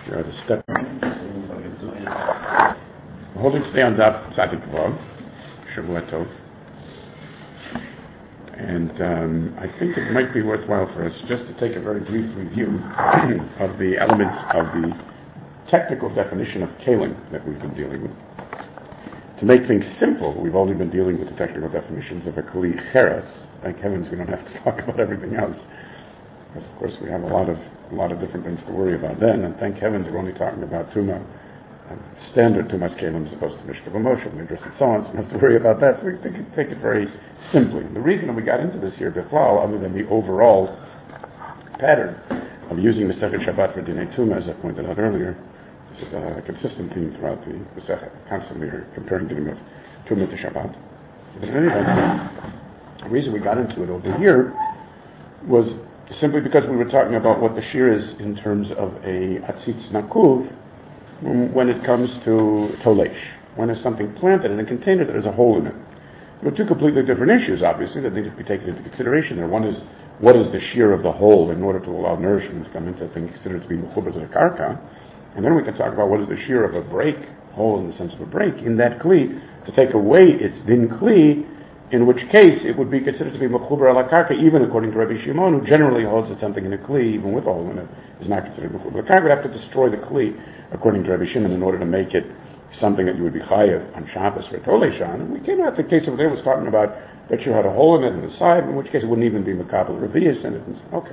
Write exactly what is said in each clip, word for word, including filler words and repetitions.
Sure, the step. We're holding today on Daf Tzadik Vav, Shavua Tov. And um, I think it might be worthwhile for us just to take a very brief review of the elements of the technical definition of kalim that we've been dealing with. To make things simple, we've only been dealing with the technical definitions of a kli cheres. Thank heavens we don't have to talk about everything else, because of course we have a lot of a lot of different things to worry about then. And thank heavens we're only talking about tuma, uh, standard tumas kalim as opposed to mishkav emotion, midrash, and so on. So we don't have to worry about that. So we take it, take it very simply. The reason that we got into this here, bichlal, other than the overall pattern of using the Masechet Shabbat for dinei tuma, as I pointed out earlier. This is a consistent theme throughout the Masechet, constantly comparing dinim of Tumah to Shabbat. But in any event, the reason we got into it over here was simply because we were talking about what the shear is in terms of a atzitz nakuv when it comes to tolesh, when there's something planted in a container that has a hole in it. There are two completely different issues, obviously, that need to be taken into consideration there. One is, what is the shear of the hole in order to allow nourishment to come into a thing considered to be mechuber to the karka? And then we can talk about what is the shear of a break, hole in the sense of a break, in that kli, to take away its din kli, in which case it would be considered to be mechuber ala karka, even according to Rabbi Shimon, who generally holds that something in a kli, even with a hole in it, is not considered mechuber ala karka. Would have to destroy the kli, according to Rabbi Shimon, in order to make it something that you would be chayav on Shabbos for Toleshan. And we came out, the case over there was talking about that you had a hole in it on the side, in which case it wouldn't even be mekabel revius in it. And so, okay.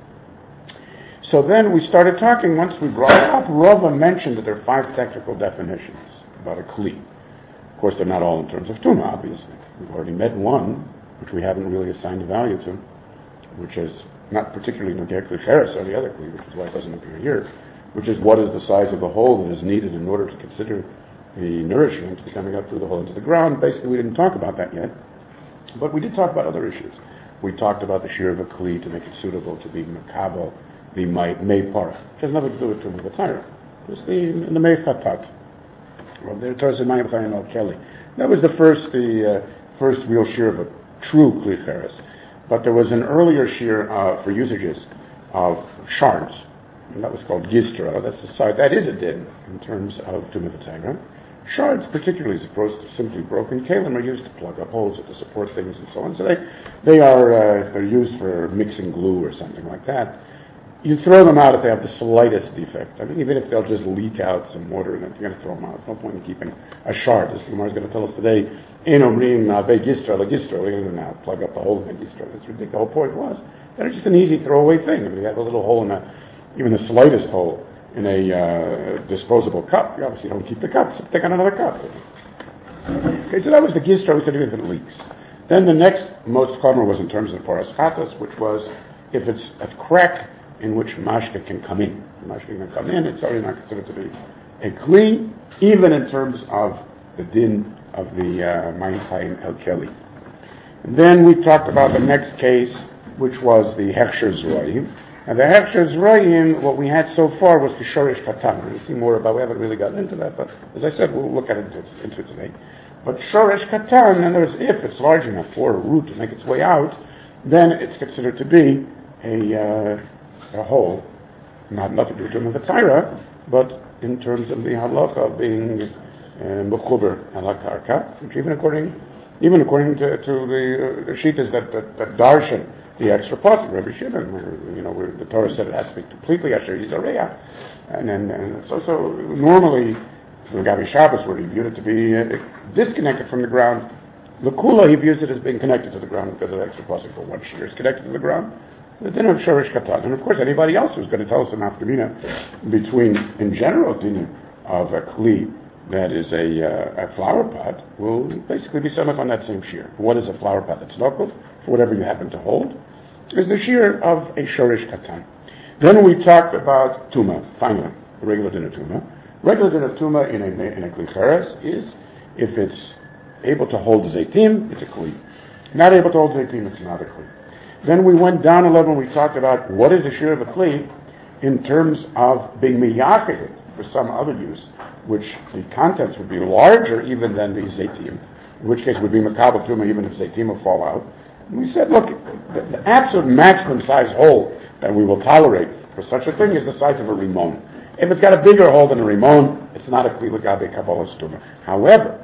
So then we started talking, once we brought it up, Rava mentioned that there are five technical definitions about a kli. Of course, they're not all in terms of tuma, obviously. We've already met one, which we haven't really assigned a value to, which is not particularly nogeh kli cheres or the other kli, which is why it doesn't appear here, which is what is the size of the hole that is needed in order to consider the nourishment to be coming up through the hole into the ground. Basically, we didn't talk about that yet, but we did talk about other issues. We talked about the shear of a kli to make it suitable to be makabel, the may parah, which has nothing to do with Tumah B'Tayra. It's the in the may fatat. Well, there Torah said Mayim Chayim Al Kelly. That was the first the uh, first real shear of a true kli cheres. But there was an earlier shear uh, for usages of shards, and that was called gistra. That's the side that is a din in terms of Tumah B'Tayra. Shards, particularly as opposed to simply broken kalim, are used to plug up holes or to support things and so on. So they they are uh, if they're used for mixing glue or something like that. You throw them out if they have the slightest defect. I mean, even if they'll just leak out some water in it, you're going to throw them out. No point in keeping a shard. As Gemara is going to tell us today, in omrim nave gistra la gistra, we're going to now plug up the hole in the gistra. That's ridiculous. The whole point was that it's just an easy throwaway thing. I mean, you have a little hole in a, even the slightest hole in a uh, disposable cup. You obviously don't keep the cup, so take on another cup. Okay, so that was the gistra. We said even if it leaks. Then the next most common was in terms of paras chatas, which was if it's a crack in which mashka can come in. Mashka can come in, it's already not considered to be a kli, even in terms of the din of the Mayim Chayim El Keli. Then we talked about the next case, which was the Hechsher Zroyim. And the Hechsher Zroyim, what we had so far was the Shorish Katan. We'll see more about, we haven't really gotten into that, but as I said, we'll look at it into, into it today. But Shorish Katan, and there's, if it's large enough for a root to make its way out, then it's considered to be a uh, a hole, not nothing to do with the B'Tayra, but in terms of the halacha of being mechuber ala karka, which even according, even according to, to the, uh, the shittas that, that, that darshan the extra pasuk, Rabbi Shimon, where, you know, where the Torah said it has to be completely asher yizareya, and then and so so normally the Gabi Shabbos where he viewed it to be uh, disconnected from the ground. L'kula he views it as being connected to the ground because of the extra pasuk for one shear is connected to the ground. The din of Shorish Katan. And of course, anybody else who's going to tell us an afkamina between, in general, din of a kli that is a, uh, a flower pot will basically be summed up on that same shear. What is a flower pot that's lokov, for whatever you happen to hold, is the shear of a Shorish Katan. Then we talked about Tuma, finally, the regular din of Tuma. Regular din of Tuma in a, in a kli cheres is, if it's able to hold zaytim, it's a kli. Not able to hold zaytim, it's not a kli. Then we went down a level and we talked about what is the shear of a kli in terms of being miyakid for some other use, which the contents would be larger even than the zaytim, in which case it would be makabel tuma even if zaytim will fall out. And we said, look, the, the absolute maximum size hole that we will tolerate for such a thing is the size of a rimon. If it's got a bigger hole than a rimon, it's not a kli legabe kabbalas tuma. However,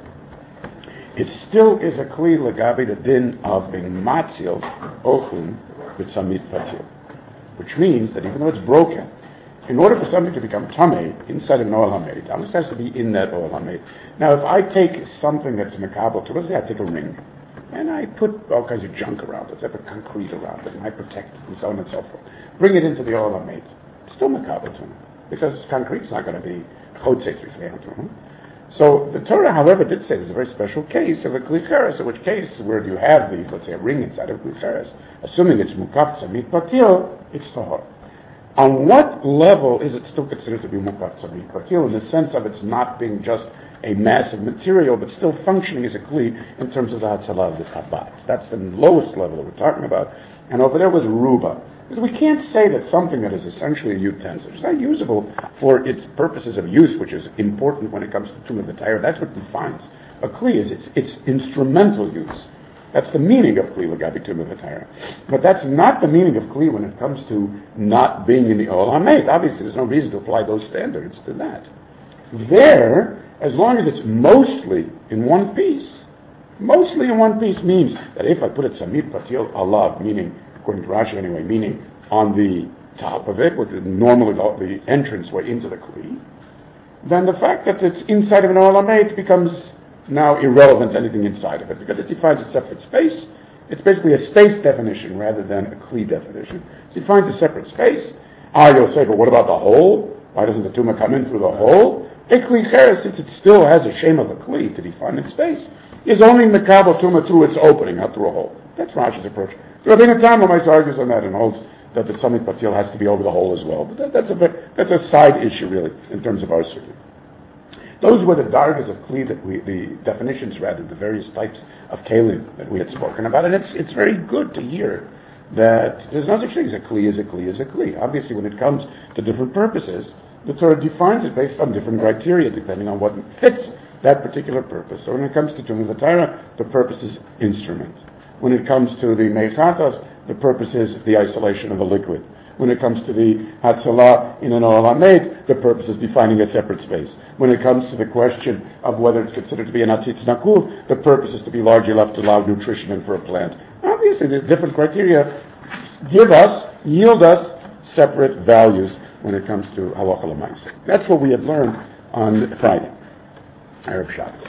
it still is a kli legabe the din of being matzil ochun with samit patil, which means that even though it's broken, in order for something to become tamei inside of an oil hamed, it almost has to be in that oil hamed. Now, if I take something that's makabel to, let's say I take a ring, and I put all kinds of junk around it, I put concrete around it, and I protect it, and so on and so forth, bring it into the oil hamed, still makabel to me, because concrete's not going to be chotzetz b'fneim to him. So the Torah, however, did say there's a very special case of a kli cheres, in which case, where you have the, let's say, a ring inside of a kli cheres, assuming it's mukaf samit patil, it's tahor. On what level is it still considered to be mukaf samit patil, in the sense of it's not being just a massive material, but still functioning as a kli in terms of the hatzalah of the tabat? That's the lowest level that we're talking about. And over there was ruba. Because we can't say that something that is essentially a utensil, it's not usable for its purposes of use, which is important when it comes to tumah v'tayra. That's what defines a kli, is its, its instrumental use. That's the meaning of kli legabi tumah v'tayra. But that's not the meaning of kli when it comes to not being in the ol hamed. Obviously, there's no reason to apply those standards to that. There, as long as it's mostly in one piece, mostly in one piece means that if I put it samit patil alav, meaning according to Rashi anyway, meaning on the top of it, which is normally the entrance way into the kli, then the fact that it's inside of an oil hamed becomes now irrelevant to anything inside of it, because it defines a separate space. It's basically a space definition rather than a kli definition. It defines a separate space. Ah, you'll say, but what about the hole? Why doesn't the tumah come in through the hole? A kli cheres, since it still has a shem of a kli to define its space, is only mekabel tumah through its opening, not through a hole. That's Rashi's approach. Rabbeinu Tam argues on that and holds that the samit patil has to be over the hole as well. But that, that's a that's a side issue really in terms of our circuit. Those were the dargas of kli that we, the definitions rather, the various types of kelim that we had spoken about, and it's it's very good to hear that there's no such thing as a kli is a kli is a kli. Obviously, when it comes to different purposes, the Torah defines it based on different criteria depending on what fits that particular purpose. So when it comes to tumah v'tayra, the purpose is instrument. When it comes to the meichatos, the purpose is the isolation of a liquid. When it comes to the hatzalah in an oil hamed, the purpose is defining a separate space. When it comes to the question of whether it's considered to be an atzitz nakuv, the purpose is to be large enough to allow nutrition in for a plant. Obviously, the different criteria give us, yield us separate values when it comes to halacha l'maaseh. That's what we had learned on Friday, Erev Shabbos.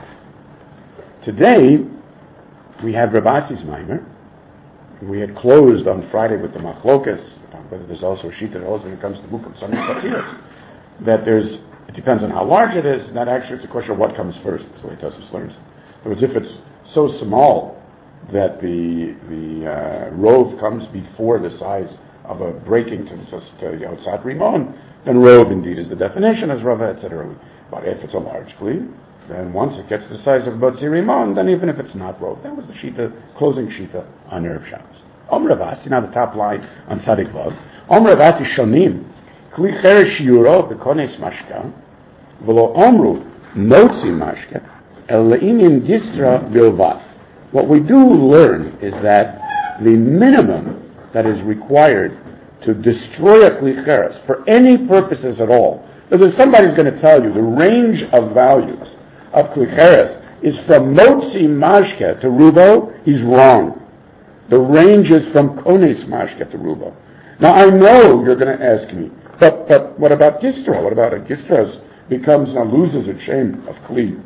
Today, we had Rav Asi's Maimer. We had closed on Friday with the machlokas, whether there's also a sheet that holds when it comes to mukaf samit patil, that there's, it depends on how large it is, and that actually it's a question of what comes first. That's the way Tosfos learns. In other words, if it's so small that the the uh, rove comes before the size of a breaking to just to Yotzat Rimon, then rove indeed is the definition, as Rava had said earlier. But if it's a large kli, then once it gets the size of Botzi Rimon, then even if it's not rove, that was the shita, closing shita on Erev Shabbos. Om Ravasi, now the top line on Tzadik Vav. Om Ravasi shonim, kli cheres shiuro bekones mashka, v'lo omru motzi mashka, el le'inin gistra bilvat. What we do learn is that the minimum that is required to destroy a kli cheres for any purposes at all, if somebody's going to tell you the range of values of kli cheres is from motzi mashka to rubo, he's wrong. The range is from kones mashka to rubo. Now I know you're going to ask me, but but what about gistra? What about a gistra becomes now loses its shame of kli?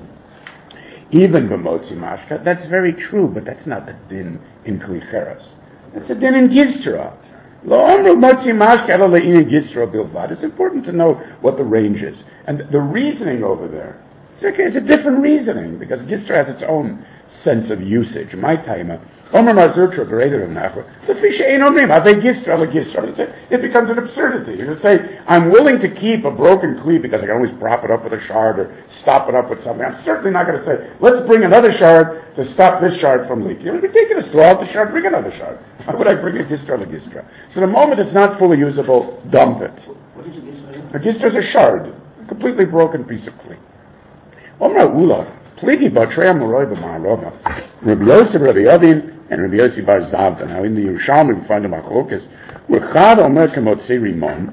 Even b'motzi mashka, that's very true, but that's not a din in kli cheres. That's a din in gistra. Lo omru motzi mashka elo le'inin gistra bilvad. It's important to know what the range is, and the reasoning over there. It's okay, it's a different reasoning, because gistra has its own sense of usage. My timer, Omer Mazurtra, greater than Nachra, the fish ain't omrim, I think gistra, I gistra. It becomes an absurdity. You say, I'm willing to keep a broken kli because I can always prop it up with a shard or stop it up with something. I'm certainly not going to say, let's bring another shard to stop this shard from leaking. It's ridiculous. Throw out the shard, bring another shard. Why would I bring a gistra, a gistra? So the moment it's not fully usable, dump it. What is a gistra? A gistra is a shard, a completely broken piece of kli. Omra Ula, Pligi Batre Amoroi B'Ma'arova, Rabbi Yosef, Rabbi Yavin, and Rabbi Yosef Bar Zavda. Now in the Yerushalmi we find the Machlokas, Rechad Omer Kemotzi Rimon,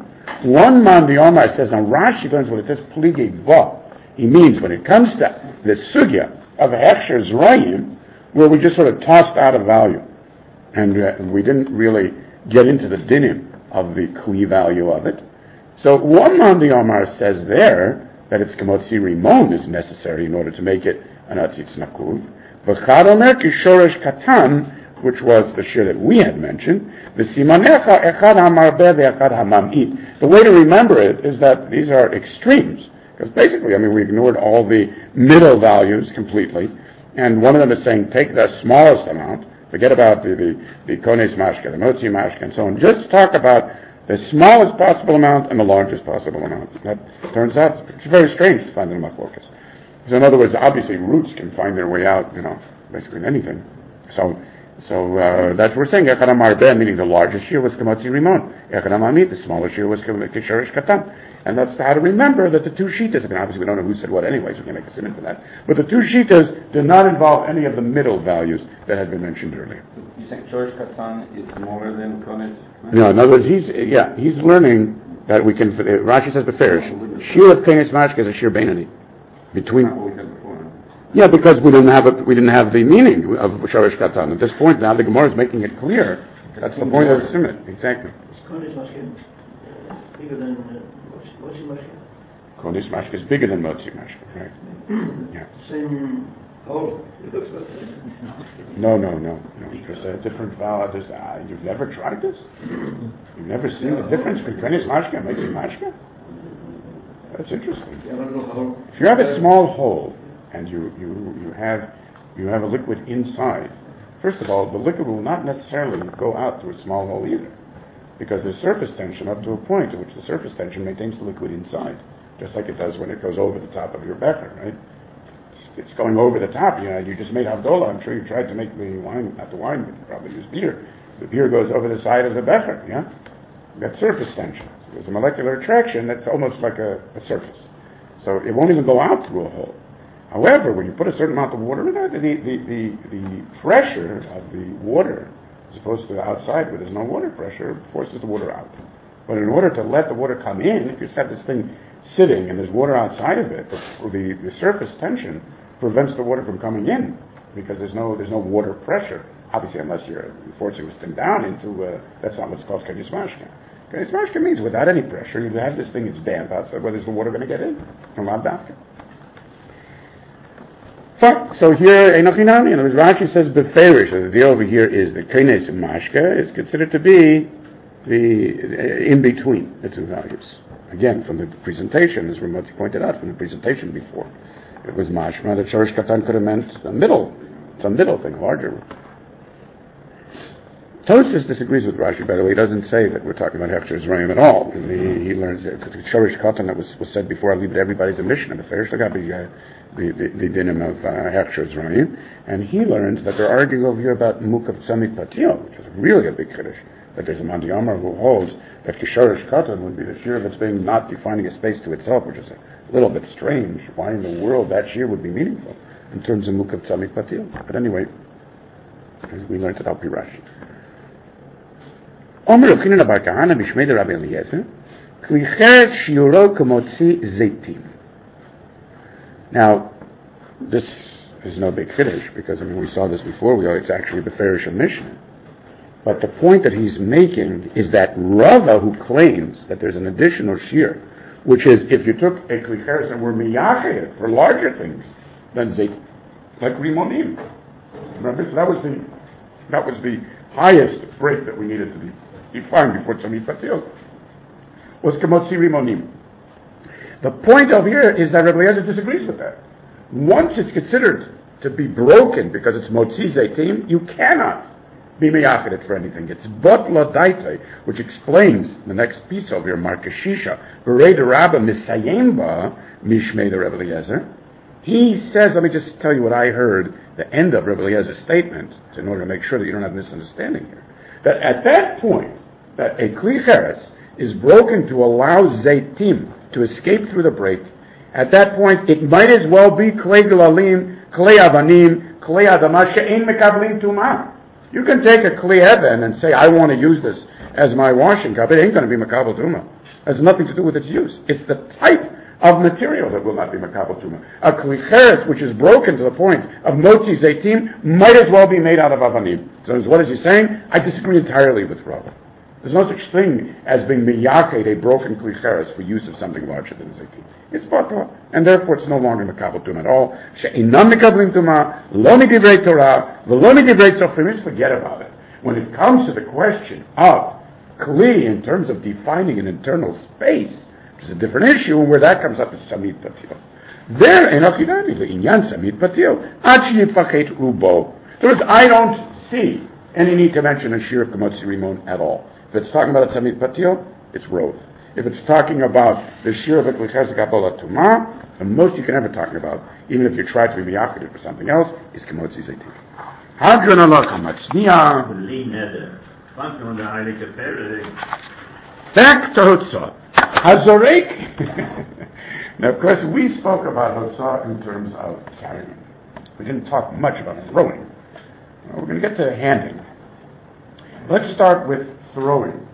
One man the Omar says, now Rashi learns when it says Pligei Ba, he means when it comes to the sugya of Hechsher Zrayim, where we just sort of tossed out a value, and uh, we didn't really get into the dinim of the Kli value of it. So one man the Omar says there that it's Kamotzi Rimon is necessary in order to make it an Atzitz Nakuv. V'chad Omer Kishoresh Katan, which was the shir that we had mentioned, the Simanecha Echad HaMarbe Ve'echad HaMam'it. The way to remember it is that these are extremes. Because basically, I mean, we ignored all the middle values completely, and one of them is saying, take the smallest amount, forget about the, the, the Kones Mashke, the Motzi Mashke, and so on, just talk about the smallest possible amount and the largest possible amount. That turns out, it's very strange to find in a machlokas. So in other words, obviously roots can find their way out, you know, basically in anything. So, so uh, that's what we're saying. Echad HaMarbe, meaning the largest shir was Kamotzi Rimon. Echad HaMamit, the smallest shir was Kishoresh Katan. And that's how to remember that the two shitas, I mean, obviously we don't know who said what anyway, so we can't make a sin for that. But the two shitas do not involve any of the middle values that had been mentioned earlier. You think Shoresh Katan is smaller than Kones? No, in other words, he's, yeah, he's learning that we can, uh, Rashi says Beferish, shir of Kones Mashke is a shir Beinani. Between, yeah, because we didn't have a, we didn't have the meaning of Shoresh Katan. At this point now, the Gemara is making it clear. That's the point of the Simit, exactly. Kones Mashke bigger than Motzi Mashke? Kones Mashke is bigger than Motzi Mashke, right? Yeah. Same hole. It looks like No, no, no, no. There's a different value. There's, uh, you've never tried this? You've never seen the difference between Kones Mashke and Motzi Mashke? That's interesting. If you have a small hole and you, you, you have you have a liquid inside, first of all, the liquid will not necessarily go out through a small hole either, because there's surface tension up to a point at which the surface tension maintains the liquid inside, just like it does when it goes over the top of your becher, right? It's, it's going over the top. You know, you just made Havdalah. I'm sure you tried to make the wine, not the wine, but you probably use beer. The beer goes over the side of the becher, yeah? That surface tension. There's a molecular attraction that's almost like a, a surface. So it won't even go out through a hole. However, when you put a certain amount of water in there, the, the, the, the pressure of the water, as opposed to the outside where there's no water pressure, forces the water out. But in order to let the water come in, if you just have this thing sitting and there's water outside of it, the, the, the surface tension prevents the water from coming in, because there's no there's no water pressure. Obviously, unless you're forcing this thing down into, uh, that's not what's called Kones Mashke. Kones Mashke means without any pressure, you have this thing, it's damp outside, where there's the water going to get in? From Lavdafka. Fine. So here, Enochinami, and Rashi says Beferish, so the deal over here is that Kones Mashke is considered to be the in between the two values. Again, from the presentation, as Ramoti pointed out, from the presentation before, it was mashma that Shoresh Katan could have meant a middle, some middle thing, larger. Tosfos disagrees with Rashi, by the way. He doesn't say that we're talking about Hechsher Zrayim at all. He, he learns that Shoresh Katan, that was, was said before, I leave it everybody's a mission, the Ferish Lagabi, the the, the dinim of uh, Hechsher Zrayim, and he learns that they're arguing over here about Mukav Tzamik Patil, which is really a big chiddush. That there's a Mandiyamar who holds that Kishoresh Katan would be the shir that's being not defining a space to itself, which is a little bit strange. Why in the world that shir would be meaningful in terms of Mukav Tzamik Patil? But anyway, we learned it out by Rashi. Omer Yochanan bar Kahana b'shmei de Rabbi Eliezer, klicher shiuro k'motzi zeitim. Now, this is no big chiddush, because I mean we saw this before. We it's actually the Beferish Mishnah. But the point that he's making is that Rava, who claims that there's an additional shir, which is if you took a klicheres and were miyacheh for larger things than zait, like rimonim. Remember, so that was the that was the highest break that we needed to be defined before tzamid patil, was kemotzi rimonim. The point over here is that Rabbi Eliezer disagrees with that. Once it's considered to be broken because it's motzi zaitim, you cannot be miyached for anything. It's botla daitei, which explains the next piece over here, Markashisha, Berei de Rabba Misayemba, Mishmei de Rabbi Eliezer. He says, let me just tell you what I heard, the end of Rabbi Eliezer's statement, in order to make sure that you don't have misunderstanding here. That at that point, that a kli cheres is broken to allow zaitim to escape through the break, at that point it might as well be klei galalim, klei avanim, klei adama she'ein mekablim tumah. You can take a kli even and say, I want to use this as my washing cup, it ain't going to be makabel tuma. It has nothing to do with its use. It's the type of material that will not be makabel tuma. A klicheres, which is broken to the point of motzi zeitim, might as well be made out of avanim. So what is he saying? I disagree entirely with Rava. There's no such thing as being miyached, a broken klicheres, for use of something larger than zeitim. It's batla, and therefore it's no longer makabel tuma at all. She'inam mekablim tuma, lo midivrei Torah, v'lo midivrei sofrim. Just forget about it. When it comes to the question of kli in terms of defining an internal space, which is a different issue, and where that comes up is samid patil. There, in achidani, le'inyan samid patil, ad sheyifachet rubo. In other words, I don't see any need to mention a shir of Gemotzi Rimon at all. If it's talking about a samid patil, it's rov. If it's talking about the shir of a klicheres gabola tuma, the most you can ever talk about, even if you try to be miyached for something else, is Gemotzi zeitim. Hadron halacha matzniya. Back to Hotzah. Hazorek. Now, of course, we spoke about Hotzah in terms of carrying. We didn't talk much about throwing. Well, we're going to get to handing. Let's start with throwing.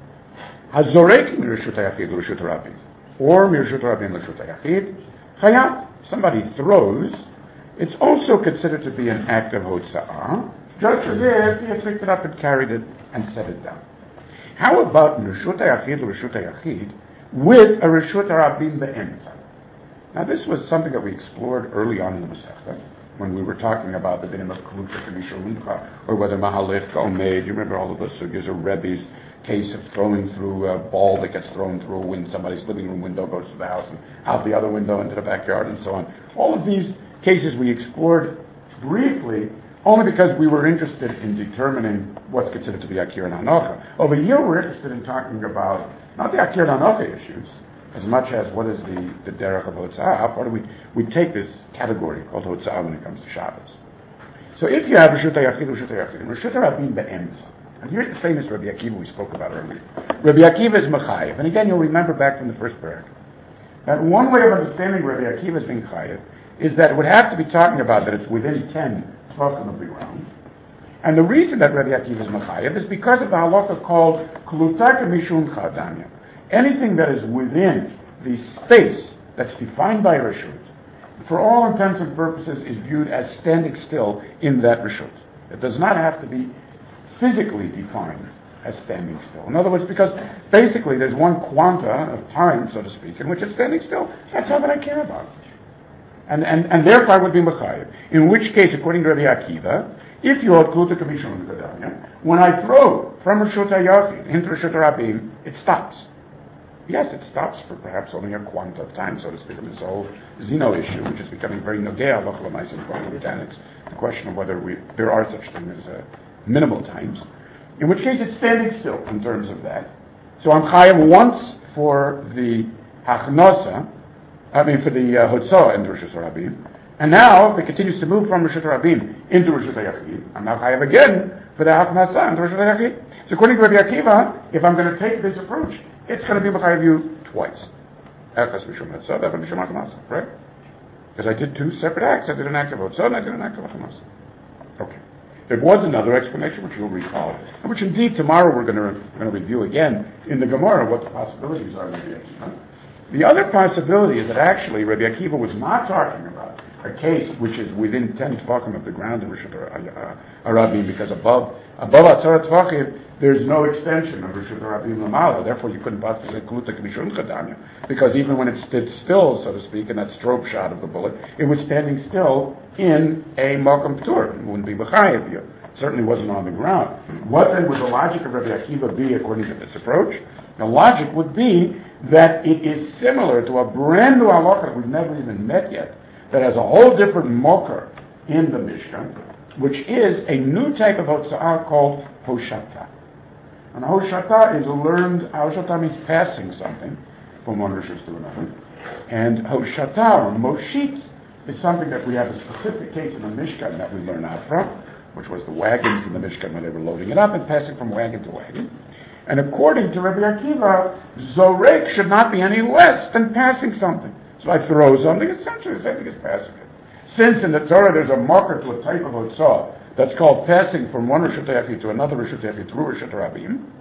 Hazorek mirshut hayachid l'rshut rabin, or mirshut rabin l'rshut hayachid. Chayat. Somebody throws. It's also considered to be an act of Hotzah, just as if he had picked it up and carried it and set it down. How about Reshut HaYachid or Reshut HaYachid with a Reshut HaRabim be'emtza? Now this was something that we explored early on in the Masechta, when we were talking about the dinim of Kalucha Kadisha Uncha, or whether Mahalif Omeid. You remember all of those sugyas, or Rebbe's case of throwing through a ball that gets thrown through a window, somebody's living room window goes to the house and out the other window into the backyard and so on. All of these cases we explored briefly, only because we were interested in determining what's considered to be Akir and Hanocha. Over here we're interested in talking about not the Akir and Hanocha issues, as much as what is the, the derech of Hotzah. How far do we, we take this category called Hotzah when it comes to Shabbos? So if you have Reshut HaYachid, Reshut HaYachid, and Reshut HaRabim be'emtza, and here's the famous Rabbi Akiva we spoke about earlier. Rabbi Akiva is Mechayev, and again you'll remember back from the first parak, that one way of understanding Rabbi Akiva as being Chayev is that it would have to be talking about that it's within ten tefachim of the ground. And the reason that Rabbi Akiva is Mechayev is because of the halacha called Klutaka Mishum Chadanya. Anything that is within the space that's defined by Reshut, for all intents and purposes, is viewed as standing still in that Reshut. It does not have to be physically defined as standing still. In other words, because basically there's one quanta of time, so to speak, in which it's standing still. That's all that I care about. And, and, and therefore I would be Mechayev. In which case, according to Rabbi Akiva, if you hold Kluta Kamishon Gadanya, when I throw from Reshut HaYachid into Reshut HaRabim, it stops. Yes, it stops for perhaps only a quanta of time, so to speak, in this whole Zeno issue, which is becoming very nogea, loch l'mais in quantum mechanics, the question of whether we, there are such things as uh, minimal times, in which case it's standing still in terms of that. So I'm Chayev once for the Hachnosa, I mean for the uh, Hotzah into Reshut HaRabim, and now if it continues to move from Reshut HaRabim into Reshut HaYachid, I'm now Chayev again for the Hachnasa into Reshut HaYachid. So according to Rabbi Akiva, if I'm going to take this approach, it's going to be Mechayev you twice. Echas Mishum Hotzah, Echas Mishum Hachnasa, right? Because I did two separate acts. I did an act of Hotzah and I did an act of Hachnasa. Okay. There was another explanation which you'll recall, and which indeed tomorrow we're going to, we're going to review again in the Gemara what the possibilities are of Rabbi Akiva. The other possibility is that actually Rabbi Akiva was not talking about a case which is within ten tefachim of the ground in Reshut HaRabim, because above above Atzara tefachim there's no extension of Reshut HaRabim Lamala. Therefore, you couldn't possibly say Kluta Kamishon Chadanya, because even when it stood still, so to speak, in that strobe shot of the bullet, it was standing still in a Malkam Ptur. It wouldn't be Mechayev you. It certainly wasn't on the ground. What then would the logic of Rabbi Akiva be according to this approach? The logic would be that it is similar to a brand new halacha that we've never even met yet, that has a whole different mocker in the Mishkan, which is a new type of hotza'ah called hoshata. And hoshata is learned, hoshata means passing something from one rishus to another. And hoshata, or moshit, is something that we have a specific case in the Mishkan that we learn out from, which was the wagons in the Mishkan when they were loading it up and passing from wagon to wagon. And according to Rabbi Akiva, zorek should not be any less than passing something. So I throw something, essentially the same thing as passing it. Since in the Torah there's a marker to a type of hotzah that's called passing from one Reshut HaYachid to another Reshut HaYachid through Reshut HaRabim,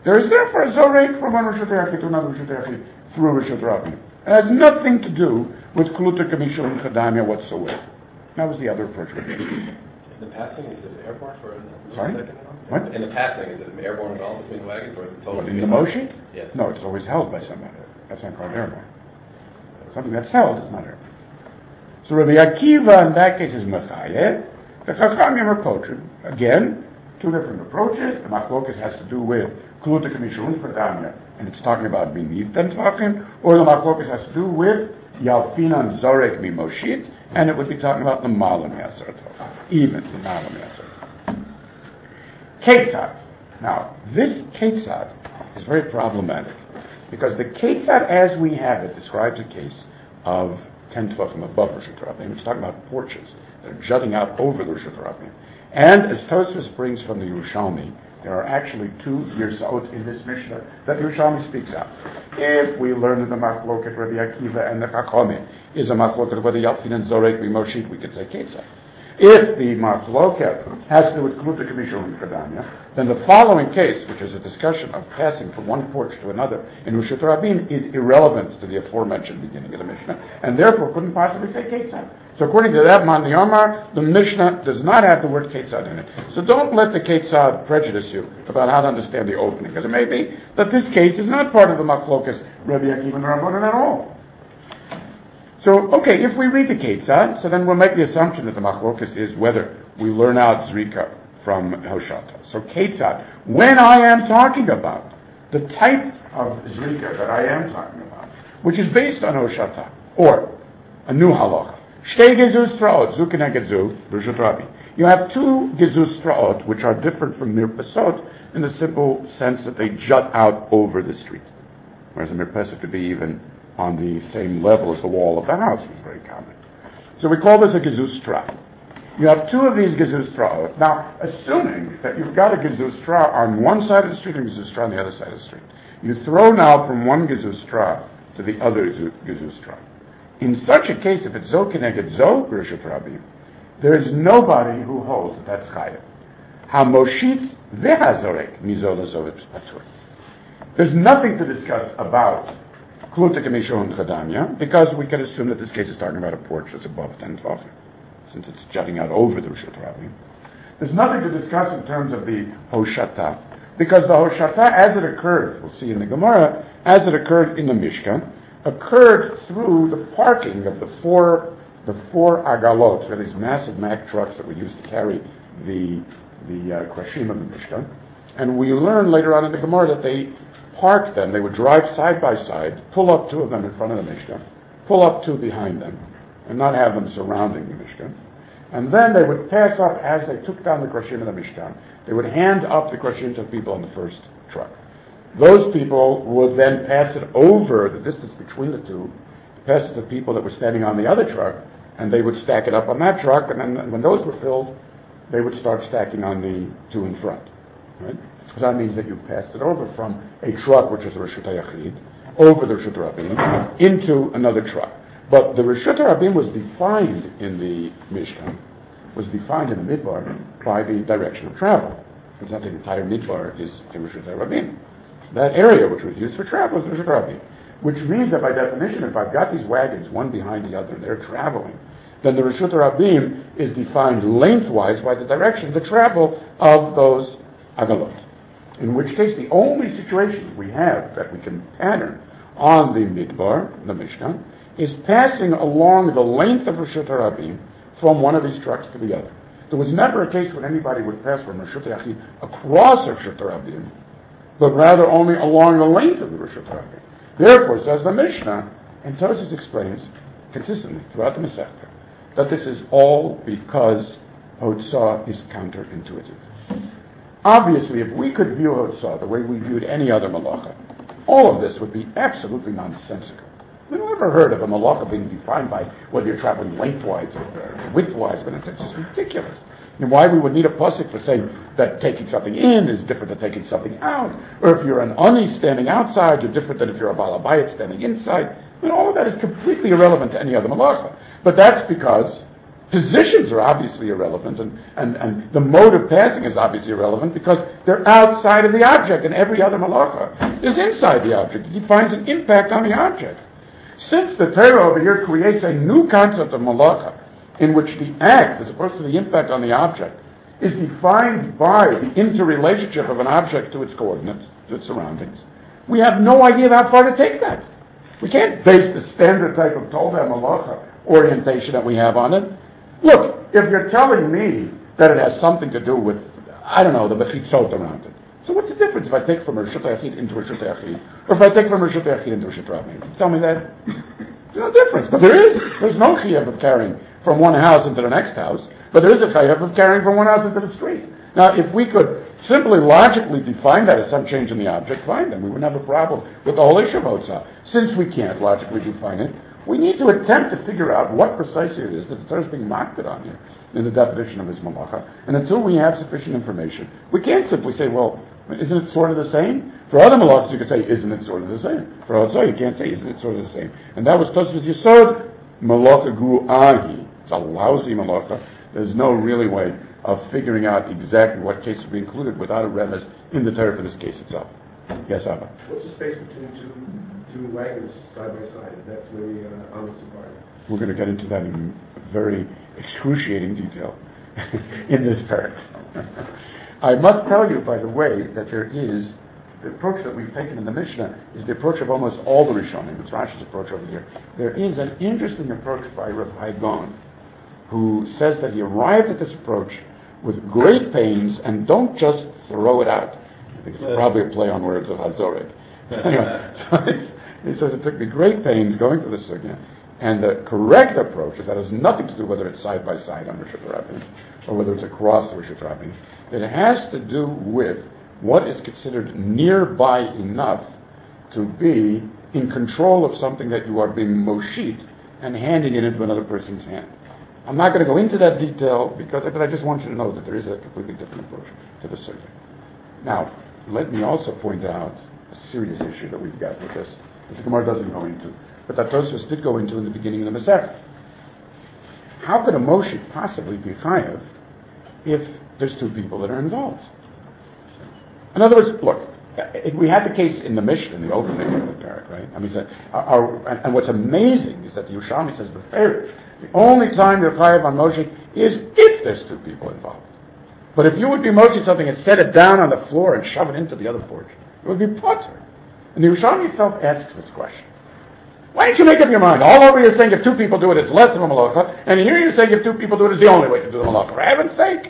There is therefore a zorek from one Rishut Yachid to another Rishut Yachid through Rishut Rabim. It has nothing to do with Kluta Kamishal and Chadamia whatsoever. That was the other approach we did. In the passing, is it airborne for a Sorry? second at all? What? In the passing, is it airborne at all between the wagons, or is it totally... What, in the motion? Yes. No, it's always held by somebody. That's not called airborne. Something that's held is not airborne. So Rabbi Akiva in that case is Mechayeh. The Chachamim are coaching. Again, two different approaches. The Machlokas has to do with Kluta Kamishun for Damya, and it's talking about beneath ten Tvachim, or the Machlokas has to do with Yalfinan Zorek Mimoshit, and it would be talking about the Malam Yasar even the Malam Yasar. Ketzad. Now, this Ketzad is very problematic, because the Ketzad as we have it describes a case of ten Tvachim above Rosh Hashanah. It's talking about porches that are jutting out over the Rosh Hashanah. And as Tosfos brings from the Yerushalmi, there are actually two Yersaot in this Mishnah that Yerushalmi speaks out. If we learn that the Machloket Rabbi Akiva and the Chachamim is a Machloket whether Yaltin and Zorek B'Moshit, we could say Ketzad. If the Machloket has to do with Kluta Kamishal and Kadanya, then the following case, which is a discussion of passing from one porch to another in Rishut Rabim, is irrelevant to the aforementioned beginning of the Mishnah, and therefore couldn't possibly say Ketzad. So according to that Man Yomar, the Mishnah does not have the word Ketzad in it. So don't let the Ketzad prejudice you about how to understand the opening, because it may be that this case is not part of the Machlokas Rabbi Akiva and Rabbanan at all. So, okay, if we read the Ketzad, so then we'll make the assumption that the Machlokas is whether we learn out Zrika from Hoshata. So Ketzad, when I am talking about the type of Zrika that I am talking about, which is based on Hoshata, or a new halacha, Shtei Gezus Traot, Zu Keneged Zu, Rishut Rabbi. You have two Gezus Traot, which are different from Mirpesot in the simple sense that they jut out over the street. Whereas a Mirpesot could be even on the same level as the wall of the house, which is very common. So we call this a Gezus Tra. You have two of these Gezus Traot. Now, assuming that you've got a Gezus Tra on one side of the street and a Gezus Tra on the other side of the street, you throw now from one Gezus Tra to the other Gezus Tra. In such a case, if it's Zo Keneged Zo, Rishut Rabbi, there is nobody who holds that that's Chayav. HaMoshit ve'hazorek mizo lazo patur. There's nothing to discuss about Kluta Kamishal and Chadanya, because we can assume that this case is talking about a porch that's above ten Tvachim, since it's jutting out over the Rishut Rabbi. There's nothing to discuss in terms of the Hoshata, because the Hoshata, as it occurred, we'll see in the Gemara, as it occurred in the Mishkan, occurred through the parking of the four the four agalot, so these massive Mack trucks that were used to carry the the uh, krashim of the Mishkan. And we learn later on in the Gemara that they parked them. They would drive side by side, pull up two of them in front of the Mishkan, pull up two behind them, and not have them surrounding the Mishkan. And then they would pass up, as they took down the krashim of the Mishkan, they would hand up the krashim to the people on the first truck. Those people would then pass it over the distance between the two, pass it to people that were standing on the other truck, and they would stack it up on that truck, and then when those were filled, they would start stacking on the two in front. Right? So that means that you passed it over from a truck, which is a Rishut HaYachid, over the Rishut Rabim, into another truck. But the Rishut Rabim was defined in the Mishkan, was defined in the Midbar by the direction of travel. It's not the entire Midbar is the Rishut Rabim. That area which was used for travel is Rishut Rabim. Which means that by definition, if I've got these wagons one behind the other, and they're traveling, then the Rishut Rabim is defined lengthwise by the direction, the travel of those agalot. In which case, the only situation we have that we can pattern on the Midbar, the Mishkan, is passing along the length of Rishut Rabim from one of these trucks to the other. There was never a case when anybody would pass from Rishut Yachid across Rishut Rabim, but rather only along the length of the Rishut Rabim. Therefore, says the Mishnah, and Tosfos explains consistently throughout the Masechta, that this is all because Hotzah is counterintuitive. Obviously, if we could view Hotzah the way we viewed any other malacha, all of this would be absolutely nonsensical. We've never heard of a malacha being defined by whether you're traveling lengthwise or widthwise, but it's, it's just ridiculous. And why we would need a pasuk for saying that taking something in is different than taking something out, or if you're an ani standing outside, you're different than if you're a balabayit standing inside. I mean, all of that is completely irrelevant to any other malacha. But that's because Positions are obviously irrelevant, and, and, and the mode of passing is obviously irrelevant because they're outside of the object, and every other malacha is inside the object. It defines an impact on the object. Since the Torah over here creates a new concept of malacha, in which the act, as opposed to the impact on the object, is defined by the interrelationship of an object to its coordinates, to its surroundings, we have no idea how far to take that. We can't base the standard type of Toda malacha orientation that we have on it. Look, if you're telling me that it has something to do with, I don't know, the mechitzot around it, so what's the difference if I take from Rishut Yachid into Rishut Yachid, or if I take from Rishut Yachid into Rishut Rabbein? Tell me that. There's no difference, but there is. There's no chiyuv of carrying from one house into the next house, but there is a chiyuv of carrying from one house into the street. Now, if we could simply logically define that as some change in the object, fine, then we wouldn't have a problem with the whole issue of Hotzah. Since we can't logically define it, we need to attempt to figure out what precisely it is that the Torah is being mocked on here in the definition of this malacha. And until we have sufficient information, we can't simply say, well, isn't it sort of the same? For other malachas, you could say, isn't it sort of the same? For Hotzah, you can't say, isn't it sort of the same? And that was Tosfos Yesod, malacha gru ahi. It's a lousy malacha. There's no really way of figuring out exactly what case would be included without a remez in the Torah for this case itself. Yes, Abba? What's the space between two two wagons side by side? That's really uh, honest part. We're going to get into that in very excruciating detail in this paragraph. I must tell you, by the way, that there is, the approach that we've taken in the Mishnah is the approach of almost all the Rishonim. It's Rashi's approach over here. There is an interesting approach by Rav Haigon, who says that he arrived at this approach with great pains and don't just throw it out. I think it's probably a play on words of Hazorek. Anyway, so he says it took me great pains going through this again. And the correct approach is that it has nothing to do whether it's side by side on Rishut Rabbein or whether it's across the Rishut Rabbein. It has to do with what is considered nearby enough to be in control of something that you are being moshit and handing it into another person's hand. I'm not going to go into that detail because but I just want you to know that there is a completely different approach to the subject. Now, let me also point out a serious issue that we've got with this, that the Gemara doesn't go into, but that Tosfos did go into in the beginning of the Masechah. How could a moshit possibly be chayav if there's two people that are involved? In other words, look, we had the case in the Mishnah, in the opening of the parak, right? I mean, the, our, our, and, and what's amazing is that the Yerushalmi says before, the only time you're chayav on moshit is if there's two people involved. But if you would be moshit something and set it down on the floor and shove it into the other porch, it would be potter. And the Yerushalmi itself asks this question. Why don't you make up your mind? All over you're saying if two people do it, it's less of a malacha, and here you're saying if two people do it, it's the only way to do the malacha. For heaven's sake!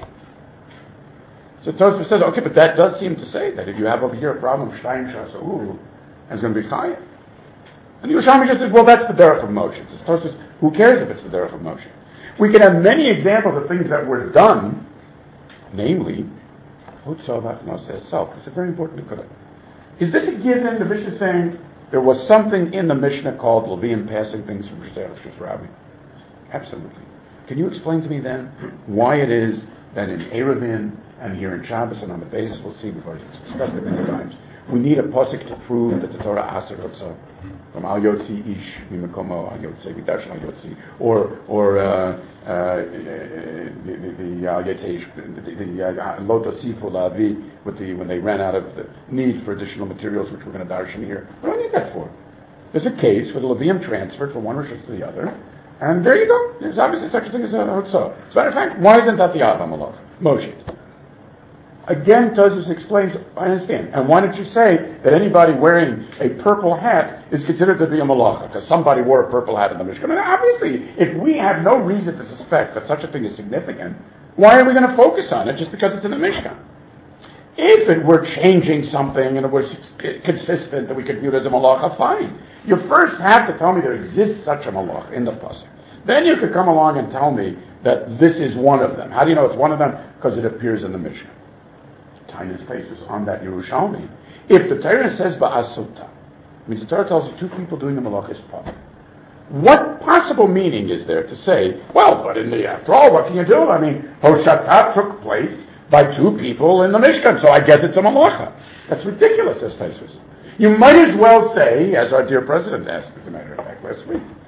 So Tosfos says, okay, but that does seem to say that if you have over here a problem of shtayim shasa'u, it's going to be chayav. And the Yerushalmi just says, well, that's the derech of motion. So Tosfos says, who cares if it's the derech of motion? We can have many examples of things that were done, namely, Hotzah v'Achnasa itself. This is very important to put. Is this a given? The Mishnah is saying there was something in the Mishnah called Levium passing things from Rishus Rabbi. Absolutely. Can you explain to me then why it is that in Eruvin and here in Shabbos and on the basis we'll see, we've already discussed it many times, we need a pasuk to prove that the Torah aser Hotzah from Al Yotzi Ish Mimakomo Al Yotzi Vidash Al Yotzi, or or uh, uh, the the Al Yotzi Ish the Loto Sifu Lavi with the when they ran out of the need for additional materials which we're going to darshan here. What do I need that for? There's a case where the Levium transferred from one Rishus to the other, and there you go. There's obviously such a thing as a Hotzah. As a matter of fact, why isn't that the Ava Malach Moshe? Again, Tosfos explains, I understand. And why don't you say that anybody wearing a purple hat is considered to be a malacha, because somebody wore a purple hat in the Mishnah? I mean, obviously, if we have no reason to suspect that such a thing is significant, why are we going to focus on it just because it's in the Mishnah? If it were changing something and it was consistent that we could view it as a malacha, fine. You first have to tell me there exists such a malacha in the pasuk. Then you could come along and tell me that this is one of them. How do you know it's one of them? Because it appears in the Mishnah. Tina's face is on that Yerushalmi. If the Torah says ba'asuta, means the Torah tells you two people doing the malach is proper. What possible meaning is there to say, well, but in the after all, what can you do? I mean, Hoshata took place by two people in the Mishkan, so I guess it's a malacha. That's ridiculous, says Tosfos. You might as well say, as our dear president asked, as a matter of fact, last week,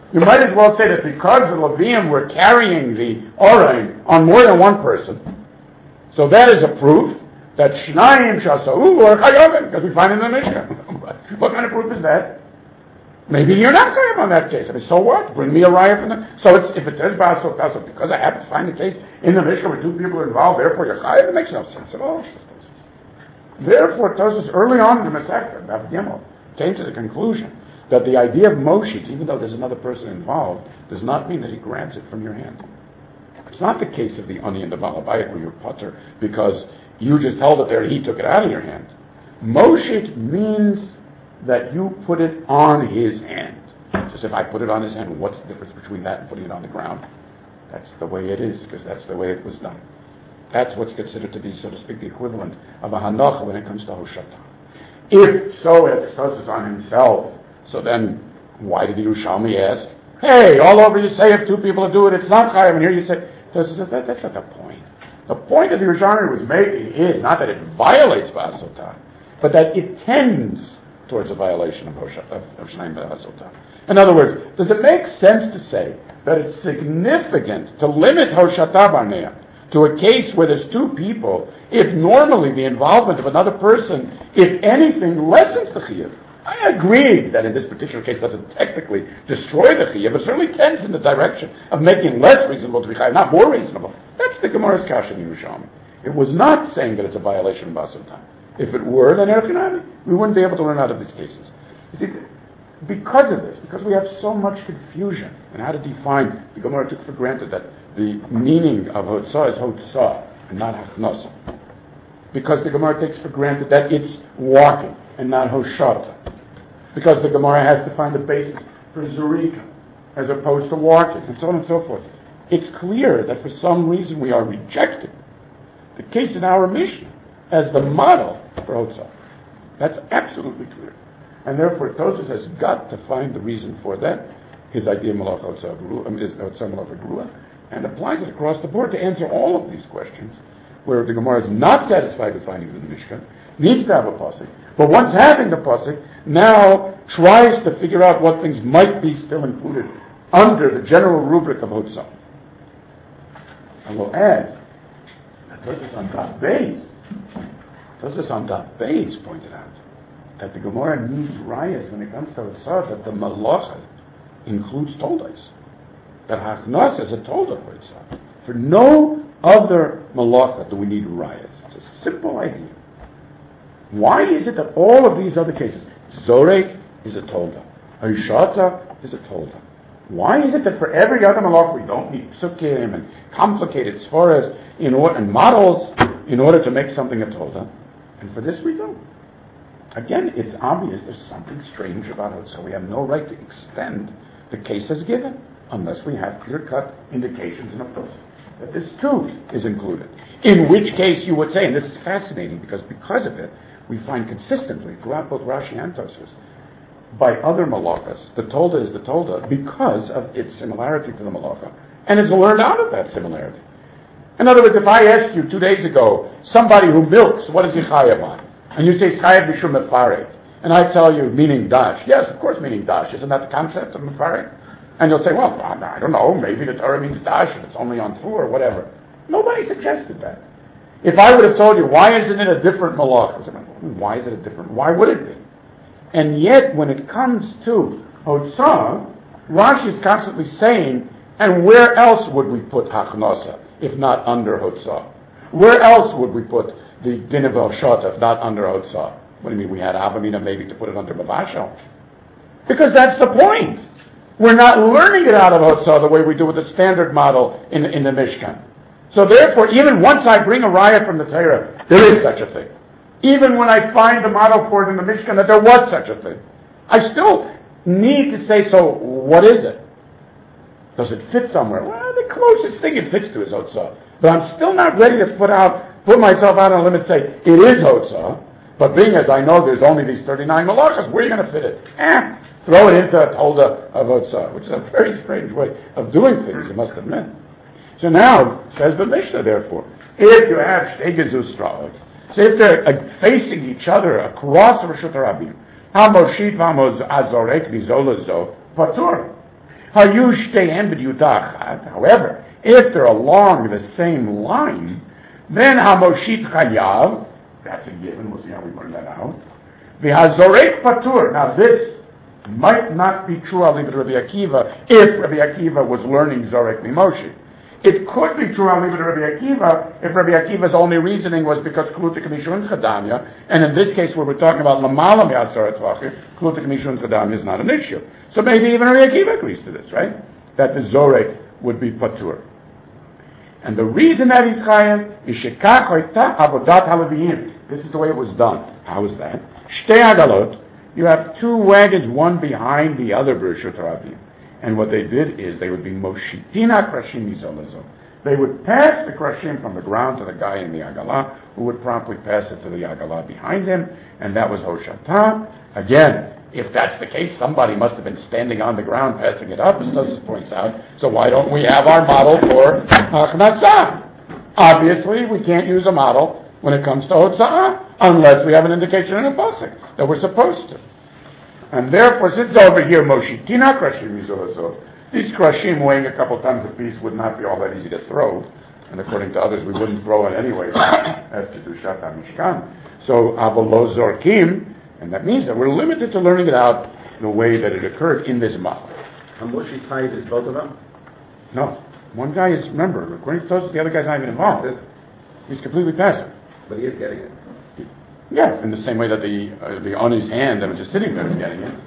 You might as well say that because the Levium were carrying the Orain on more than one person, so that is a proof that Shnayim Shasa'u or Chayavim, because we find it in the Mishnah. What kind of proof is that? Maybe you're not Chayav on that case. I mean, so what? Bring me a raya from the... So it's, if it says Ba'asot Tasot, because I happen to find the case in the Mishnah where two people are involved, therefore you're Chayav, it makes no sense at all. Therefore, Tosfos early on in the Masechta, Bab Gimel, came to the conclusion that the idea of Moshit, even though there's another person involved, does not mean that he grabs it from your hand. It's not the case of the Ani and the Balabayit where you're putter because you just held it there and he took it out of your hand. Moshit means that you put it on his hand. Just if I put it on his hand, what's the difference between that and putting it on the ground? That's the way it is, because that's the way it was done. That's what's considered to be, so to speak, the equivalent of a hanocha when it comes to hoshata. If so, as Tosfos on himself, so then why did the Yerushalmi ask, hey, all over you say if two people do it, it's not chayav, and here you say, Tosfos says, that, that's not the point. The point that the Yerushalmi was making is not that it violates Ba'asotah, but that it tends towards a violation of Hoshata, of Shnayim Ba'asotah. In other words, does it make sense to say that it's significant to limit Hoshata Barnea to a case where there's two people, if normally the involvement of another person, if anything, lessens the chiyuv? I agreed that in this particular case doesn't technically destroy the chiyuv, but certainly tends in the direction of making less reasonable to be chayav, not more reasonable. That's the Gemara's kasha in Yerushalmi. It was not saying that it's a violation of Ba'asotah. If it were, then Erchinami, we wouldn't be able to learn out of these cases. You see, because of this, because we have so much confusion in how to define, the Gemara took for granted that the meaning of Hotzah is Hotzah and not Hachnosa. Because the Gemara takes for granted that it's walking and not Hoshata. Because the Gemara has to find the basis for Zurika as opposed to walking, and so on and so forth. It's clear that for some reason we are rejecting the case in our Mishnah as the model for Hotzah. That's absolutely clear. And therefore Tosfos has got to find the reason for that, his idea Malach Hotzah Malach Grua, and applies it across the board to answer all of these questions, where the Gemara is not satisfied with finding the Mishkan, needs to have a pasuk, but once having the pasuk, now tries to figure out what things might be still included under the general rubric of Hotzah. And we'll add that Tosfos on Daf Beis, Tosfos on Daf Beis pointed out that the Gemara needs rayas when it comes to Hotzah, that the Malacha includes Toldos. That Hachnas is a Tolda for Hotzah. For no other Malacha do we need rayas. It's a simple idea. Why is it that all of these other cases, Zorek is a Tolda, Hoshata is a Tolda? Why is it that for every other Malacha we don't need psukim and complicated svaras in order, and models in order to make something a Tolda, and for this we don't? Again, it's obvious there's something strange about it, so we have no right to extend the case as given unless we have clear-cut indications in a post that this too is included. In which case you would say, and this is fascinating because because of it, we find consistently throughout both Rashi and Tosfos, by other malachas, the Tolda is the Tolda because of its similarity to the malacha, and it's learned out of that similarity. In other words, if I asked you two days ago, somebody who milks, what is he chayav on? And you say, chayav b'shum mefarek. And I tell you, meaning dash. Yes, of course, meaning dash. Isn't that the concept of mefarek? And you'll say, well, I don't know, maybe the Torah means dash if it's only on two or whatever. Nobody suggested that. If I would have told you, why isn't it a different malach? Why is it a different? Why would it be? And yet, when it comes to Hotzah, Rashi is constantly saying, and where else would we put Hachnosa, if not under Hotzah? Where else would we put the Din of Hoshata, if not under Hotzah? What do you mean, we had Avamina maybe to put it under Mavashel? Because that's the point. We're not learning it out of Hotzah the way we do with the standard model in, in the Mishkan. So therefore, even once I bring a riot from the Torah, there is such a thing. Even when I find the model for it in the Mishkan that there was such a thing, I still need to say, so what is it? Does it fit somewhere? Well, the closest thing it fits to is Hotzah. But I'm still not ready to put out, put myself out on a limb and say, it is Hotzah. But being as I know there's only these thirty-nine malachas, where are you going to fit it? Eh, throw it into a Tolda of Hotzah, which is a very strange way of doing things, you must admit. So now, says the Mishnah, therefore, if you have Shtegezus Stralik, so if they're uh, facing each other across Rishut Rabim, Hamoshit Vamos Azorek Bizolazo Patur. Hayu shteihem b'yudah achat. However, if they're along the same line, then hamoshit chayav, that's a given, we'll see how we learn that out. V'hazorek patur. Now this might not be true, I'll leave it to Rabbi Akiva, if Rabbi Akiva was learning Zorek Mimoshe. It could be true, I'll leave it to Rabbi Akiva, if Rabbi Akiva's only reasoning was because Klutik Mishun Chadamya, and in this case where we're talking about Lamala Me'asar Tvachim, Klutik Mishun Chadamya is not an issue. So maybe even Rabbi Akiva agrees to this, right? That the Zorek would be patur. And the reason that he's chayav is shekach hoita avodat halaviyim. This is the way it was done. How is that? Shtei agalot. You have two wagons, one behind the other, B'reshut Rabim. And what they did is they would be moshitina krashim izolazo. They would pass the krashim from the ground to the guy in the agalah, who would promptly pass it to the agalah behind him, and that was hoshata. Again, if that's the case, somebody must have been standing on the ground passing it up, as Tosfos points out. So why don't we have our model for Hachnasah? Obviously, we can't use a model when it comes to Hotza'ah, unless we have an indication in a pasuk that we're supposed to. And therefore, since over here, Moshitina Krashim Mizolazov, these Krashim weighing a couple tons apiece would not be all that easy to throw. And according to others, we wouldn't throw it anyway, as to do Shata Mishkan. So, Avolo Zorkim, and that means that we're limited to learning it out the way that it occurred in this model. And Moshe Taib is both of them? No. One guy is, remember, according to Tosfos, the other guy's not even involved. He's completely passive. But he is getting it. Yeah, in the same way that the uh, the on his hand that was just sitting there is getting it.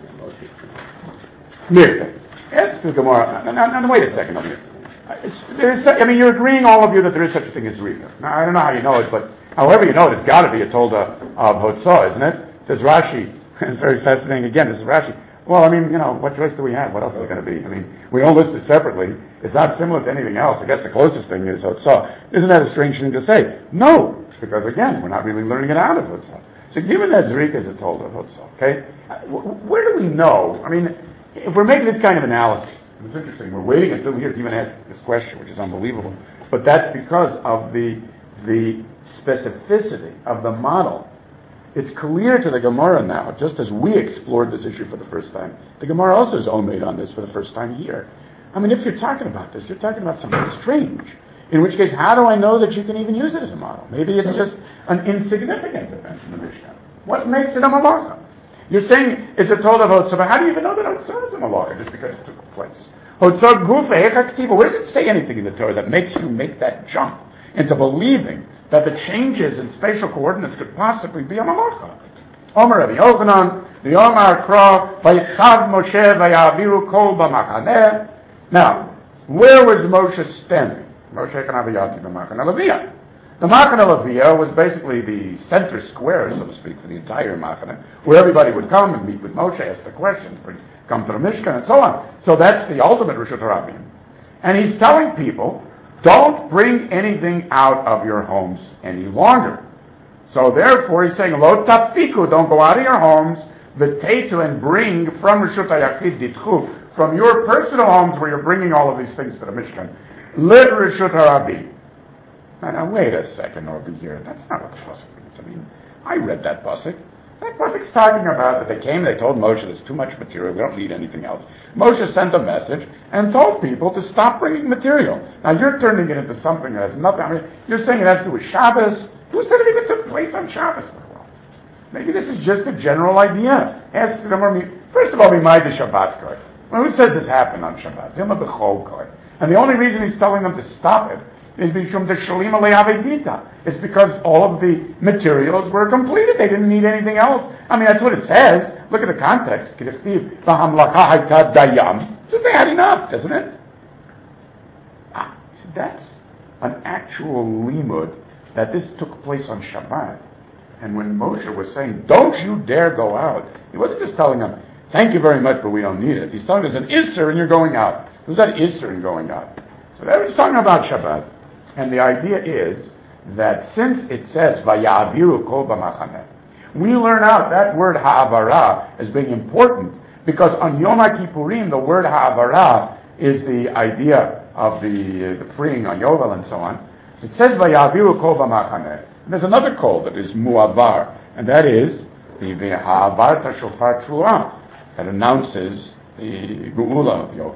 Mirta. Ask the Gemara. Now, now, now, wait a second. There's, I mean, you're agreeing, all of you, that there is such a thing as Rika. Now, I don't know how you know it, but however you know it, it's got to be a tolda of Hotzah, isn't it? It says Rashi. It's very fascinating. Again, this is Rashi. Well, I mean, you know, what choice do we have? What else is it going to be? I mean, we don't list it separately. It's not similar to anything else. I guess the closest thing is Hotzah. Isn't that a strange thing to say? No. Because again, we're not really learning it out of Hotzah. So given that Zrika is a told of Hotzah, okay, where do we know? I mean, if we're making this kind of analysis, it's interesting, we're waiting until here to even ask this question, which is unbelievable. But that's because of the the specificity of the model. It's clear to the Gemara now, just as we explored this issue for the first time, the Gemara also is omeid on this for the first time here. I mean, if you're talking about this, you're talking about something strange. In which case, how do I know that you can even use it as a model? Maybe it's just an insignificant event in the Mishnah. What makes it a malacha? You're saying it's a told of Hotzah, but how do you even know that Hotzah is a malacha just because it took place? Hotzah gufa hekaktiva. Where does it say anything in the Torah that makes you make that jump into believing that the changes in spatial coordinates could possibly be a malacha? Omer Rabbi Yochanan, the Omar Kra, Vayichav Moshe Vayaviru Kol B'Machaneh. Now, where was Moshe standing? Moshe Kanaviyati b'Machane Leviyah. The Machane Leviyah was basically the center square, so to speak, for the entire Machane, where everybody would come and meet with Moshe, ask the questions, come to the Mishkan, and so on. So that's the ultimate Reshut Rabim. And he's telling people, don't bring anything out of your homes any longer. So therefore, he's saying, Lo tafiku, don't go out of your homes, v'teitu, and bring from Reshut HaYachid ditchu, from your personal homes where you're bringing all of these things to the Mishkan. Lit Reshut HaRabim. Now, now, wait a second over here. That's not what the pasuk means. I mean, I read that pasuk. That pasuk's talking about that they came, they told Moshe there's too much material, we don't need anything else. Moshe sent a message and told people to stop bringing material. Now, you're turning it into something that has nothing. I mean, you're saying it has to do with Shabbos. Who said it even took place on Shabbos before? Maybe this is just a general idea. Ask them, first of all, we might the Shabbat card. Well, who says this happened on Shabbat? Zilma b'chol card. And the only reason he's telling them to stop it is bishum deshalim alei avedita. It's because all of the materials were completed. They didn't need anything else. I mean, that's what it says. Look at the context. K'dichtiv v'hamlaka hayta dayam. Just they had enough, doesn't it? Ah, so that's an actual limud that this took place on Shabbat. And when Moshe was saying, don't you dare go out, he wasn't just telling them, thank you very much, but we don't need it. He's telling us an isser and you're going out. Who's that isser in going out? So they were just talking about Shabbat. And the idea is that since it says, Vayaviru kol b'machaneh, we learn out that word ha'avara as being important because on Yom HaKippurim, the word ha'avara is the idea of the, uh, the freeing on Yovel and so on. So it says, Vayaviru kol b'machaneh. There's another kol that is mu'avar, and that is the ha'avar shofar truah, that announces the geula of Yovel.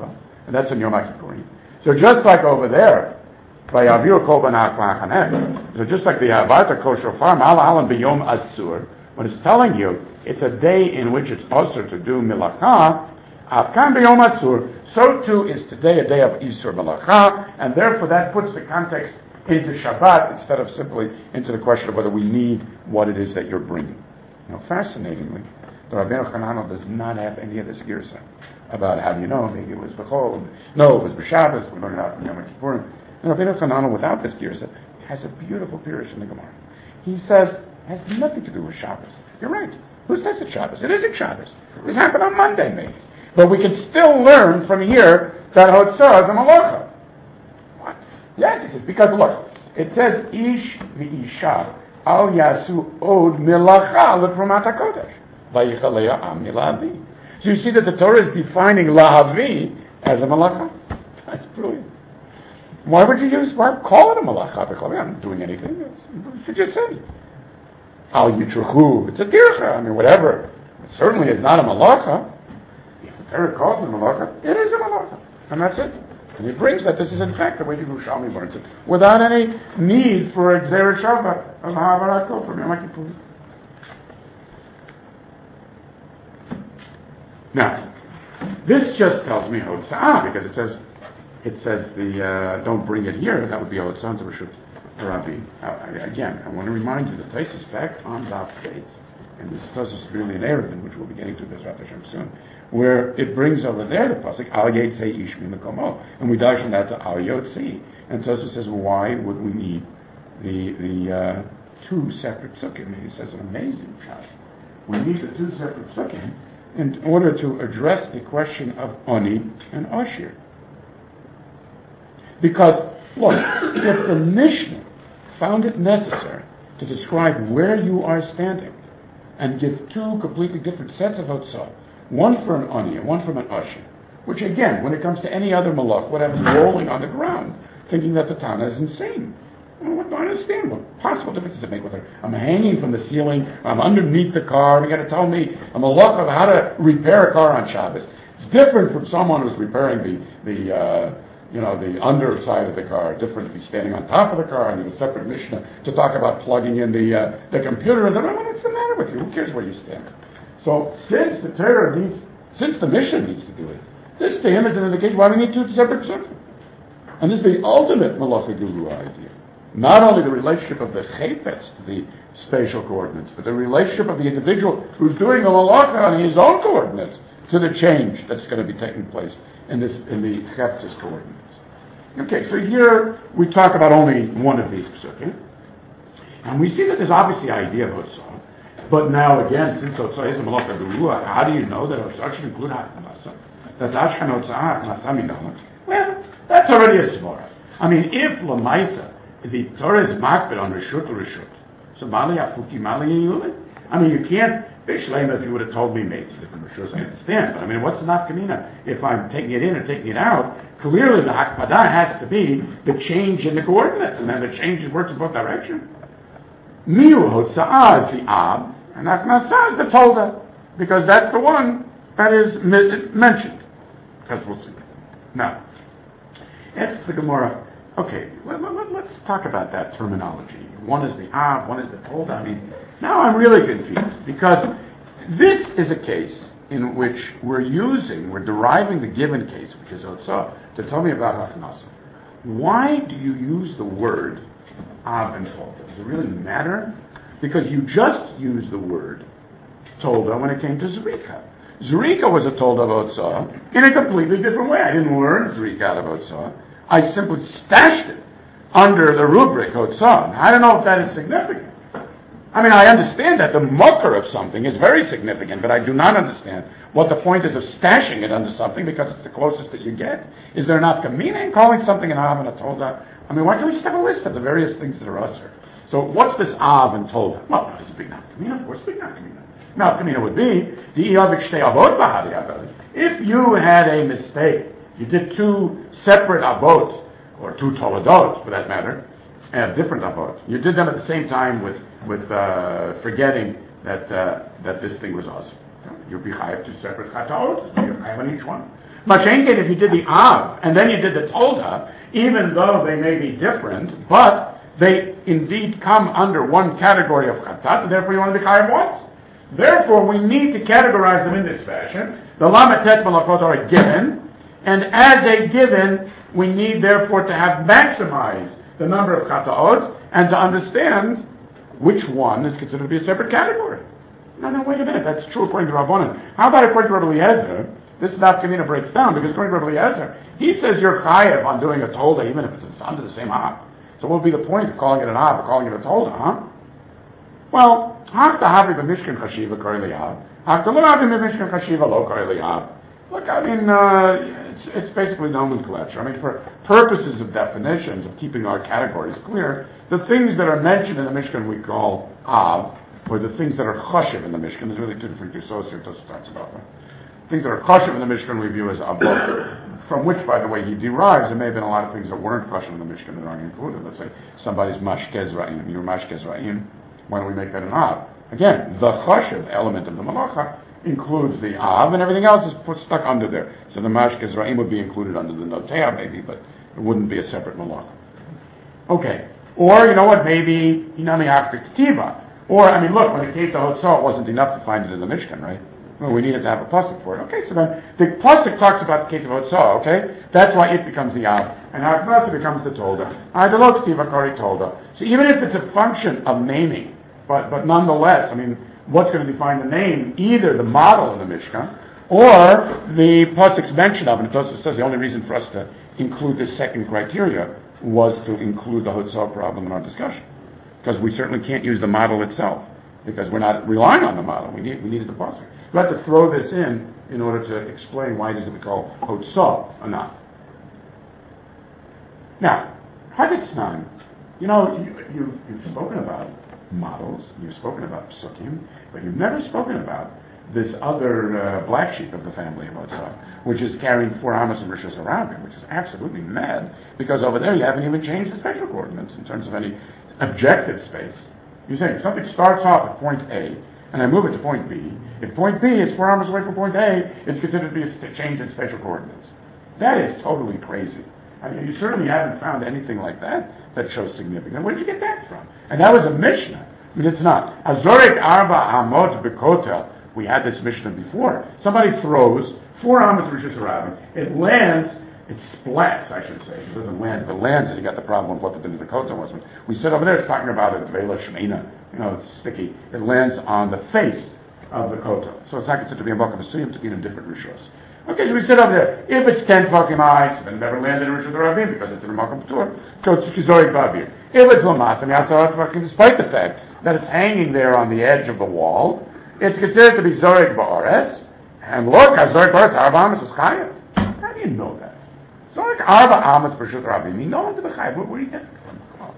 and that's in Yom Kippurim. So just like over there, by Avir Korban HaKlachanem, so just like the Avarta Kol Shofar Ma'al Alan B'Yom Asur, when it's telling you it's a day in which it's usher to do Milacha, Afkan B'Yom Asur, so too is today a day of Isur Milacha, and therefore that puts the context into Shabbat instead of simply into the question of whether we need what it is that you're bringing. Now, fascinatingly, the Rabbeinu Chananel does not have any of this girsa about how do you know, maybe it was B'chol, no, it was B'Shabbos, we learned it out from Yom Kippurim. And Rabbeinu Chananel, without this girsa, has a beautiful pirush in the Gemara. He says, it has nothing to do with Shabbos. You're right. Who says it's Shabbos? It isn't Shabbos. This happened on Monday, maybe. But we can still learn from here that Hotzah is a malacha. What? Yes, he says, because look, it says, Ish v'isha al yasu od milacha l'trumat HaKodesh. V'yichalea am milavi. So you see that the Torah is defining lahavi as a malacha. That's brilliant. Why would you use, why call it a malacha? I'm not doing anything. You should just say, al yitrachu. It's a tircha. I mean, whatever. It certainly is not a malacha. If the Torah calls it a malacha, it is a malacha. And that's it. And he brings that this is in fact the way the Yerushalmi learns it, without any need for a Gzeret Shabbat of Ha'avarat from Yom Kippur. Now, this just tells me Hotzah, because it says, it says the, uh, don't bring it here, that would be Hotzah to Rishut Rabbi. Uh, again, I want to remind you, the place is back on Daf Beis, and this tells us really an Erevin, which we'll be getting to Bezrat Hashem soon, where it brings over there the pasuk Al Yetzei Ish Min Mekomo, and we darshan that to Al Yotzi, and Tosfos says, why would we need the the uh, two separate psukim? And he says an amazing shot. We need the two separate psukim in order to address the question of Oni and Ashir. Because look, if the Mishnah found it necessary to describe where you are standing and give two completely different sets of Hotzah, one for an Ani and one from an Ashir, which again, when it comes to any other malach, would have us rolling on the ground, thinking that the Tana is insane. I don't understand what possible difference does it make with her. I'm hanging from the ceiling, I'm underneath the car, and you got to tell me a malach of how to repair a car on Shabbos. It's different from someone who's repairing the, the uh, you know, the underside of the car. Different if he's standing on top of the car, and there's a separate Mishnah to talk about plugging in the uh, the computer. And then, what's the matter with you? Who cares where you stand? So, since the Torah needs, since the Mishnah needs to do it, this to him is an indication why we need two separate psukim. And this is the ultimate malacha guru idea. Not only the relationship of the chayfetz to the spatial coordinates, but the relationship of the individual who's doing the malacha on his own coordinates to the change that's going to be taking place in this in the chayfetz's coordinates. Okay, so here we talk about only one of these psukim, and we see that there's obviously the idea of Hotzah. But now again, since Hotzah is a malacha gurua, how do you know that Hotzah should include Haknasa? That's Ashkan Hotzah Haknasa Minah. Well, that's already a svara. I mean, if Lamaisa, the Torah is makbid on Rishut or Rishut, so Mali Afuki Mali Yulin. I mean, you can't, Bishlema, if you would have told me maybe different Rishus, I understand, but I mean, what's the nafkamina? If I'm taking it in or taking it out, clearly the Hakmadah has to be the change in the coordinates, and then the change works in both directions. Miu Hotzah is the Ab, and Haknasa is the Tolda, because that's the one that is mi- mentioned. As we'll see. Now, ask the Gemara, okay, let, let, let's talk about that terminology. One is the Ab, one is the Tolda. I mean, now I'm really confused, because this is a case in which we're using, we're deriving the given case, which is Hotzah, to tell me about Haknasa. Why do you use the word Ab and Tolda? Does it really matter? Because you just used the word Tolda when it came to Zrika. Zrika was a Tolda of Hotzah in a completely different way. I didn't learn Zrika out of Hotzah. I simply stashed it under the rubric Hotzah. I don't know if that is significant. I mean, I understand that the mucker of something is very significant, but I do not understand what the point is of stashing it under something because it's the closest that you get. Is there enough kamina in calling something an Av and a Tolda? I mean, why can't we just have a list of the various things that are usher? So what's this Av and Tolda? Well, it's a big nafkamina, of course, big nafkamina. Nafkamina would be, if you had a mistake, you did two separate avot, or two toledot, for that matter, uh, different avot. You did them at the same time with with uh, forgetting that uh, that this thing was awesome. You'd be chayav to separate chataot. You're chayav on each one. Mashenkin, if you did the Av, and then you did the Tolda, even though they may be different, but they indeed come under one category of chatat, and therefore you want to be chayav once. Therefore, we need to categorize them in this fashion. The Lamed Tet Malachot are a given, and as a given, we need therefore to have maximized the number of chataot, and to understand which one is considered to be a separate category. No, no, wait a minute, that's true according to Rabbanan. How about according to Rabbi Eliezer? This nafkamina breaks down, because according to Rabbi Eliezer, he says you're chayav on doing a tolda, even if it's under the same Av. So what would be the point of calling it an Av or calling it a tolda, huh? Well, hach tahavi b'mishkan chashiva kari li'av, hach tahavi b'mishkan chashiva lo kari li'av. Look, I mean, uh, it's, it's basically nomenclature. I mean, for purposes of definitions, of keeping our categories clear, the things that are mentioned in the Mishkan we call Av, or the things that are chashiv in the Mishkan, there's really two different associates talks about them. Things that are chashiv in the Mishkan we view as avot, from which, by the way, he derives. There may have been a lot of things that weren't chashiv in the Mishkan that aren't included. Let's say somebody's mashkez ra'im, you're mashkez ra'im. Why don't we make that an Av? Again, the chashiv element of the malacha includes the Av, and everything else is put stuck under there. So the mashkez ra'im would be included under the notea maybe, but it wouldn't be a separate malacha. Okay. Or, you know what, maybe hinami haftik tiva. Or, I mean, look, when it came to Hotzah, it wasn't enough to find it in the Mishkan, right? Well, we needed to have a pasuk for it. Okay, so then the pasuk talks about the case of Hotzah, okay? That's why it becomes the Av. And Haknasa becomes the Tolda. Aidalok tiva kari Tolda. So even if it's a function of naming, but, but nonetheless, I mean, what's going to define the name? Either the model in the Mishkan, or the pasuk's mention of it. It also says the only reason for us to include this second criteria was to include the Hotzah problem in our discussion. Because we certainly can't use the model itself, because we're not relying on the model. We need we needed the pasuk. We have to throw this in in order to explain why does it be called Hotzah or not. Now, Haggatznan, you know, you, you, you've spoken about models, you've spoken about psukim, but you've never spoken about this other uh, black sheep of the family of Hotzah, which is carrying four amas and rishos harabim, which is absolutely mad, because over there you haven't even changed the spatial coordinates in terms of any objective space. You say if something starts off at point A, and I move it to point B, if point B is four amas away from point A, it's considered to be a change in spatial coordinates. That is totally crazy. I mean, you certainly haven't found anything like that that shows significance. Where did you get that from? And that was a Mishnah. I mean, it's not. Azorek arba amot bekotel. We had this Mishnah before. Somebody throws four amas rishos harabim. It lands, it splats, I should say. It doesn't land. If it lands, and you got the problem of what the din of the kotel was. When we said over there, it's talking about a tvela shmeina. You know, it's sticky. It lands on the face of the kotel. So it's not considered to be a makam asuyim to be in a different rishos. Okay, so we sit over there. If it's ten tvakim high, then it never landed in rishos harabim because it's a makam patur. So it's kizorik babir. If it's lamat, and yasar tvakim, despite the fact that it's hanging there on the edge of the wall, it's considered to be Zorik Ba'aretz, and look, Zorik Ba'aretz, Arba Amas is Chayav. How do you know that? Zorik Arba Amas B'Shut Rabim, you know it to be Chayav. Where are you getting it from?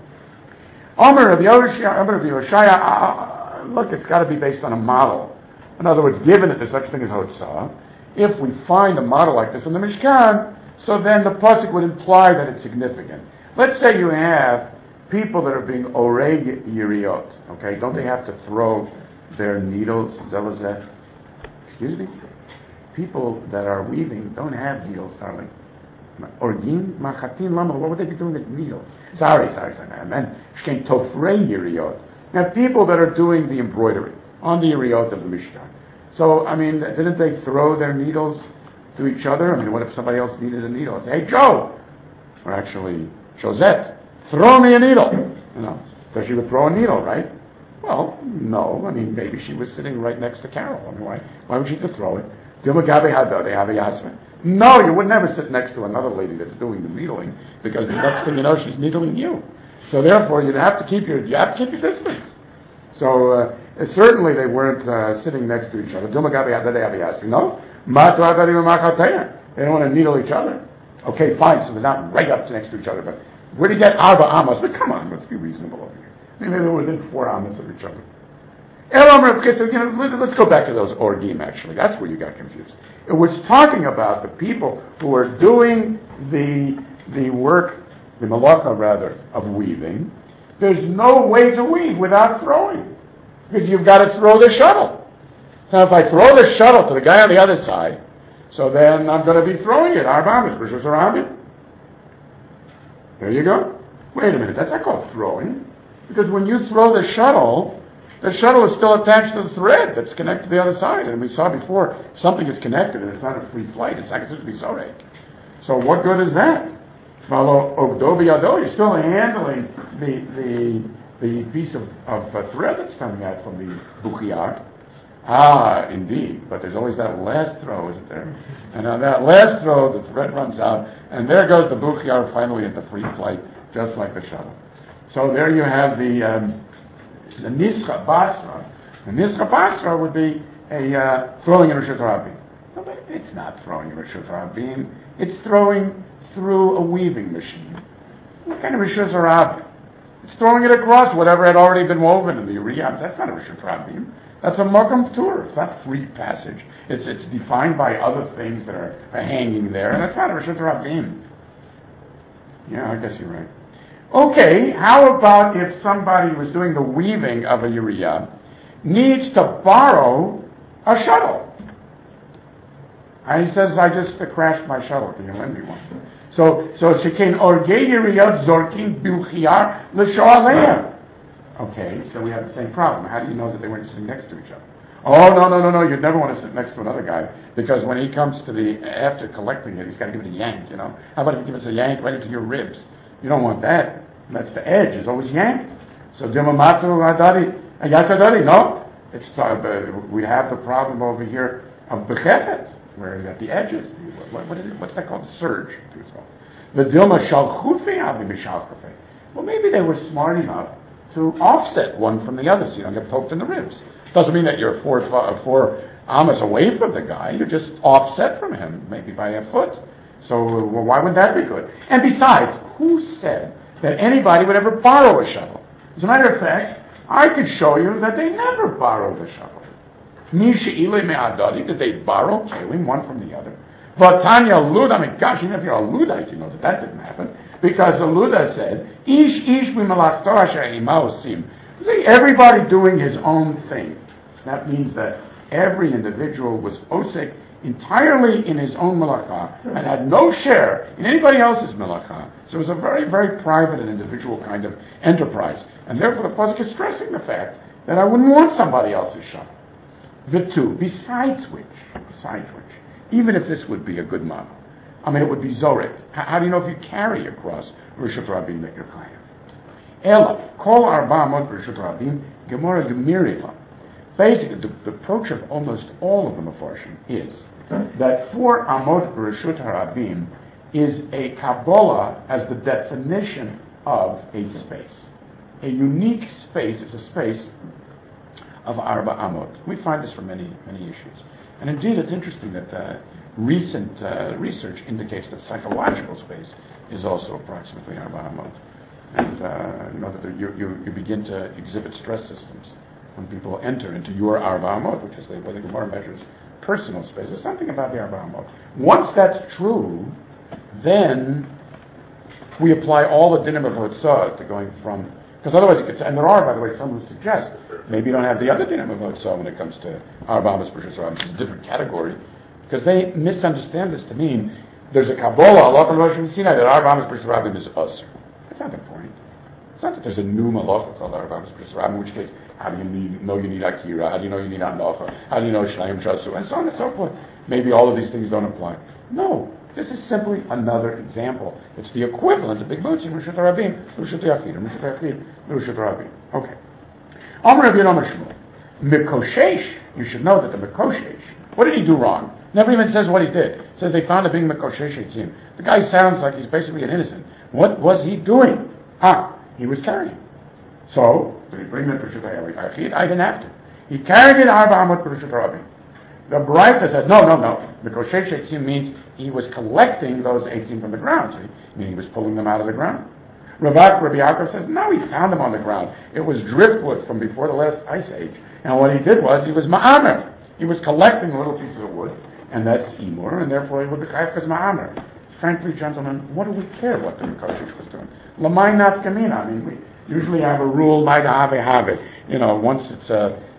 Omer of Yoshaya, Omer of Yoshaya, look, it's got to be based on a model. In other words, given that there's such a thing as Hotzah, if we find a model like this in the Mishkan, so then the pasuk would imply that it's significant. Let's say you have people that are being Oreg Yiriot, okay? Don't they have to throw their needles, zelazet. Excuse me? People that are weaving don't have needles, darling. Orgin, machatin, lama, what would they be doing with needles? Sorry, sorry, sorry. I meant shkein tofrei yiriot. Now, people that are doing the embroidery on the yiriot of the Mishkan. So, I mean, didn't they throw their needles to each other? I mean, what if somebody else needed a needle? Say, hey, Joe! Or actually, Josette, throw me a needle! You know, so she would throw a needle, right? Well, no. I mean, maybe she was sitting right next to Carol. I mean, why, why would she have to throw it? No, you would never sit next to another lady that's doing the needling, because the next thing you know, she's needling you. So therefore, you'd have to keep your you have to keep your distance. So uh, certainly they weren't uh, sitting next to each other. No, they don't want to needle each other. Okay, fine. So they're not right up next to each other. But where do you get arba amos? But come on, let's be reasonable over here. Maybe they were within four amas of each other. You know, let's go back to those orgim, actually. That's where you got confused. It was talking about the people who are doing the the work, the malacha rather, of weaving. There's no way to weave without throwing, because you've got to throw the shuttle. Now, if I throw the shuttle to the guy on the other side, so then I'm going to be throwing it. Arba Amos B'Reshut Harabim. There you go. Wait a minute, that's not called throwing. Because when you throw the shuttle, the shuttle is still attached to the thread that's connected to the other side. And we saw before, if something is connected and it's not a free flight, it's not considered to be zorek. So what good is that? Follow Ogdo B'Yado, you're still handling the the the piece of, of uh, thread that's coming out from the buchiyar. Ah, indeed, but there's always that last throw, isn't there? And on that last throw, the thread runs out, and there goes the buchiyar finally into free flight, just like the shuttle. So there you have the um, the Nischa Basra. The Nischa Basra would be a uh, throwing in Reshut Harabim. No, but it's not throwing in Reshut Harabim. It's throwing through a weaving machine. What kind of Reshut Harabim? It's throwing it across whatever had already been woven in the Uriyam. That's not a Reshut Harabim. That's a Makam Tur. It's not free passage. It's it's defined by other things that are, are hanging there, and that's not a Reshut Harabim. Yeah, I guess you're right. Okay, how about if somebody who was doing the weaving of a Uriyam needs to borrow a shuttle? And he says, I just uh, crashed my shuttle. Can you lend me one? So, so shekein orgei Uriyot zorkin bilchiyar l'shoaleya. Okay, so we have the same problem. How do you know that they weren't sitting next to each other? Oh, no, no, no, no, you'd never want to sit next to another guy, because when he comes to the, after collecting it, he's got to give it a yank, you know. How about if he gives us a yank right into your ribs? You don't want that. That's the edge, it's always yanked. So, dimamatu adari, ayakadari, no. It's, uh, we have the problem over here of bechefet, where at the edges, what, what is it, what's that called? The surge. The dilma shalchufe avi mishalchufe. Well, maybe they were smart enough to offset one from the other so you don't get poked in the ribs. Doesn't mean that you're four, four amas away from the guy. You're just offset from him, maybe by a foot. So well, why would that be good? And besides, who said that anybody would ever borrow a shuttle? As a matter of fact, I could show you that they never borrowed a shuttle. Nishi'ile me'adadi, that they borrow kelim, one from the other. Vatanya Luda, I mean, gosh, even if you're a Ludite, you know that that didn't happen. Because the Luda said, Ish ish b'malachto asher ima osim. See, everybody doing his own thing. That means that every individual was osek entirely in his own malachah and had no share in anybody else's malachah. So it was a very, very private and individual kind of enterprise. And therefore the Pasuk is stressing the fact that I wouldn't want somebody else's shuttle. The two, besides which, besides which, even if this would be a good model, I mean, it would be zorek. How, how do you know if you carry across Reshut Harabim that you're chayav? Ela, kol arba amot Reshut Harabim, gemara gemiriva. Basically, the, the approach of almost all of the Mefarshim is that four amot Reshut Harabim is a Kabbalah as the definition of a space. A unique space is a space of arba amot. We find this for many, many issues. And indeed, it's interesting that uh, recent uh, research indicates that psychological space is also approximately arba amot. And uh, you know that there, you, you, you begin to exhibit stress systems when people enter into your arba amot, which is the, what the Gemara measures personal space. There's something about the arba amot. Once that's true, then we apply all the dinim of Hotzah to going from, because otherwise it gets, and there are, by the way, some who suggest maybe you don't have the other dinim of Hotzah when it comes to arba amot per shusha, which is a different category, because they misunderstand this to mean there's a Kabbalah, Allah Rosh Hashanah, that arba amot per shusha is us. That's not the point. It's not that there's a new malacha called arba amot per shusha, in which case, how do you need, know you need Akira? How do you know you need Anocha? How do you know Shnaim Shasu? And so on and so forth. Maybe all of these things don't apply. No. This is simply another example. It's the equivalent of Big Motzi, Reshut Harabim, Reshut Yachid, Reshut Yachid, Reshut Harabim. Okay. Amr Rabbi Yonah Shmuel. Mikoshesh, you should know that the Mikoshesh, what did he do wrong? Never even says what he did. It says they found him being Mikoshesh Eitzim. The guy sounds like he's basically an innocent. What was he doing? Ah, he was carrying. So, did he bring them to Reshut Yachid? I didn't have to. He carried it Arba Amot to Reshut Harabim. The Braita said, no, no, no. Mikoshesh Eitzim means he was collecting those eitzim from the ground. So he, I mean, he was pulling them out of the ground. Ravak, Rabbi Yaakov says, no, he found them on the ground. It was driftwood from before the last ice age. And what he did was, he was ma'amer. He was collecting little pieces of wood, and that's imur, and therefore he would be chayav because ma'amer. Frankly, gentlemen, what do we care what the Mikoshesh was doing? Lamay nat kamina. I mean, we usually have a rule, maida have have it. You know, once it's uh,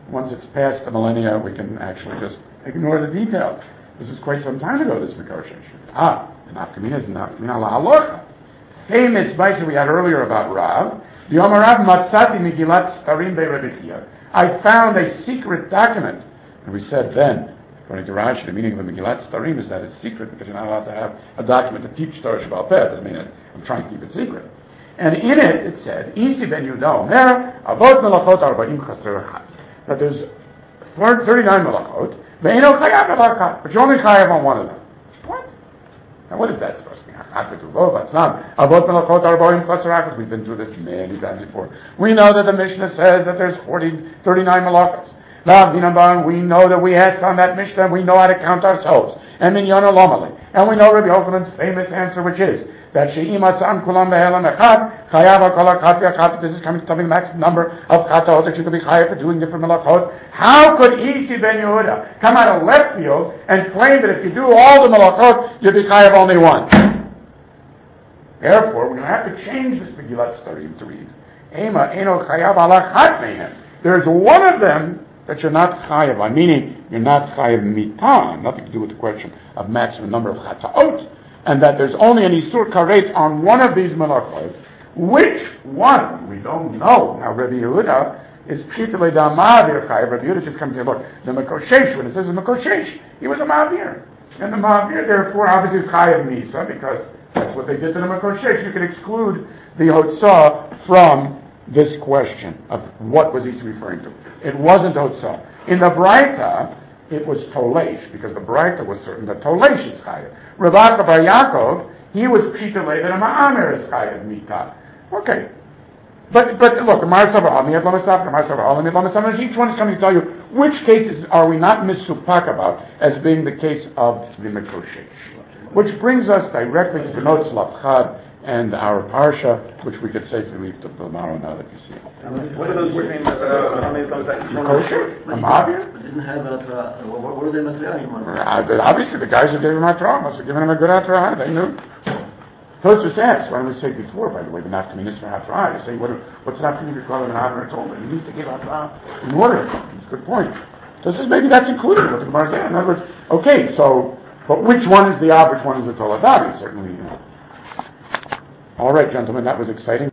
Once it's past the millennia, we can actually just ignore the details. This is quite some time ago, this negotiation. Ah, the nafkamina is the nafkamina la halacha. Famous Baisa we had earlier about Rav. The Yom Rav Matzati Megillat Starim Be'Rebekia. I found a secret document. And we said then, according to Rashi, the meaning of a Megillat Starim is that it's secret because you're not allowed to have a document to teach Torah Shabbat Peh. Doesn't mean that I'm trying to keep it secret. And in it, it said, Isi ben Yudah Omer, Avot Melachot Arba'im Chaser Echad. That there's thirty-nine Melachot, Ve'eno Chayav Melachot, but you're only Chayav on one of them. What? Now what is that supposed to mean? That's not. Avot Melachot Arba'im Chaser Echad. We've been through this many times before. We know that the Mishnah says that there's forty, thirty-nine Melachot. We know that we asked on that Mishnah, we know how to count ourselves. And Minyan Lomali. And we know Rabbi Yochanan's famous answer, which is that She'ima San Kulam Be'elam Echad, Chayav HaKol HaKat V'Achat, this is coming to the maximum number of Chataot that you could be chayav for doing different melachot. How could Isi ben Yehuda come out of left field and claim that if you do all the melachot, you'll be chayav only one? Therefore, we have to change this Megillat Starim to read Ema Eno Chayav Alachat Mehem. There's one of them that you're not chayav on, meaning you're not chayav mitah, nothing to do with the question of maximum number of chataot, and that there's only an isur karet on one of these melachot. Which one? We don't know. Now, Rabbi Yehuda is pshitale da ma'avir chayav. Rabbi Yehuda just comes here, look, the makoshesh, when it says makoshesh, he was a ma'avir. And the ma'avir, therefore, obviously is chayav misa, because that's what they did to the makoshesh. You could exclude the hotzah from this question of what was he referring to. It wasn't hotzah. In the Braita, it was tolesh, because the Braita was certain that tolesh is chayav. Rav Akka bar Yaakov, he was pshitale that a ma'amer is chayav mita. Okay. But, but look, each one is coming to tell you which cases are we not misupak about as being the case of the Mekoshesh. Which brings us directly to the notes Lavchad and our parsha, which we could safely leave to tomorrow now that you see it. What are those between uh, how many times that? Mekoshesh? A Ma'avir? Didn't have a Torah. What what was the material? Uh, obviously, the guys who gave him a Torah must have given him a good Torah. They knew. Tosfos asks, why don't we say before, by the way, the nafkaminis for Torah? You say, what, what's nafkaminis if you call him an Avner at all? You need to give Torah in order. It's a good point. Tosfos, maybe that's included in what the Gemara said. In other words, okay, so, but which one is the Av, which one is the Toledad? Certainly, you know. All right, gentlemen, that was exciting.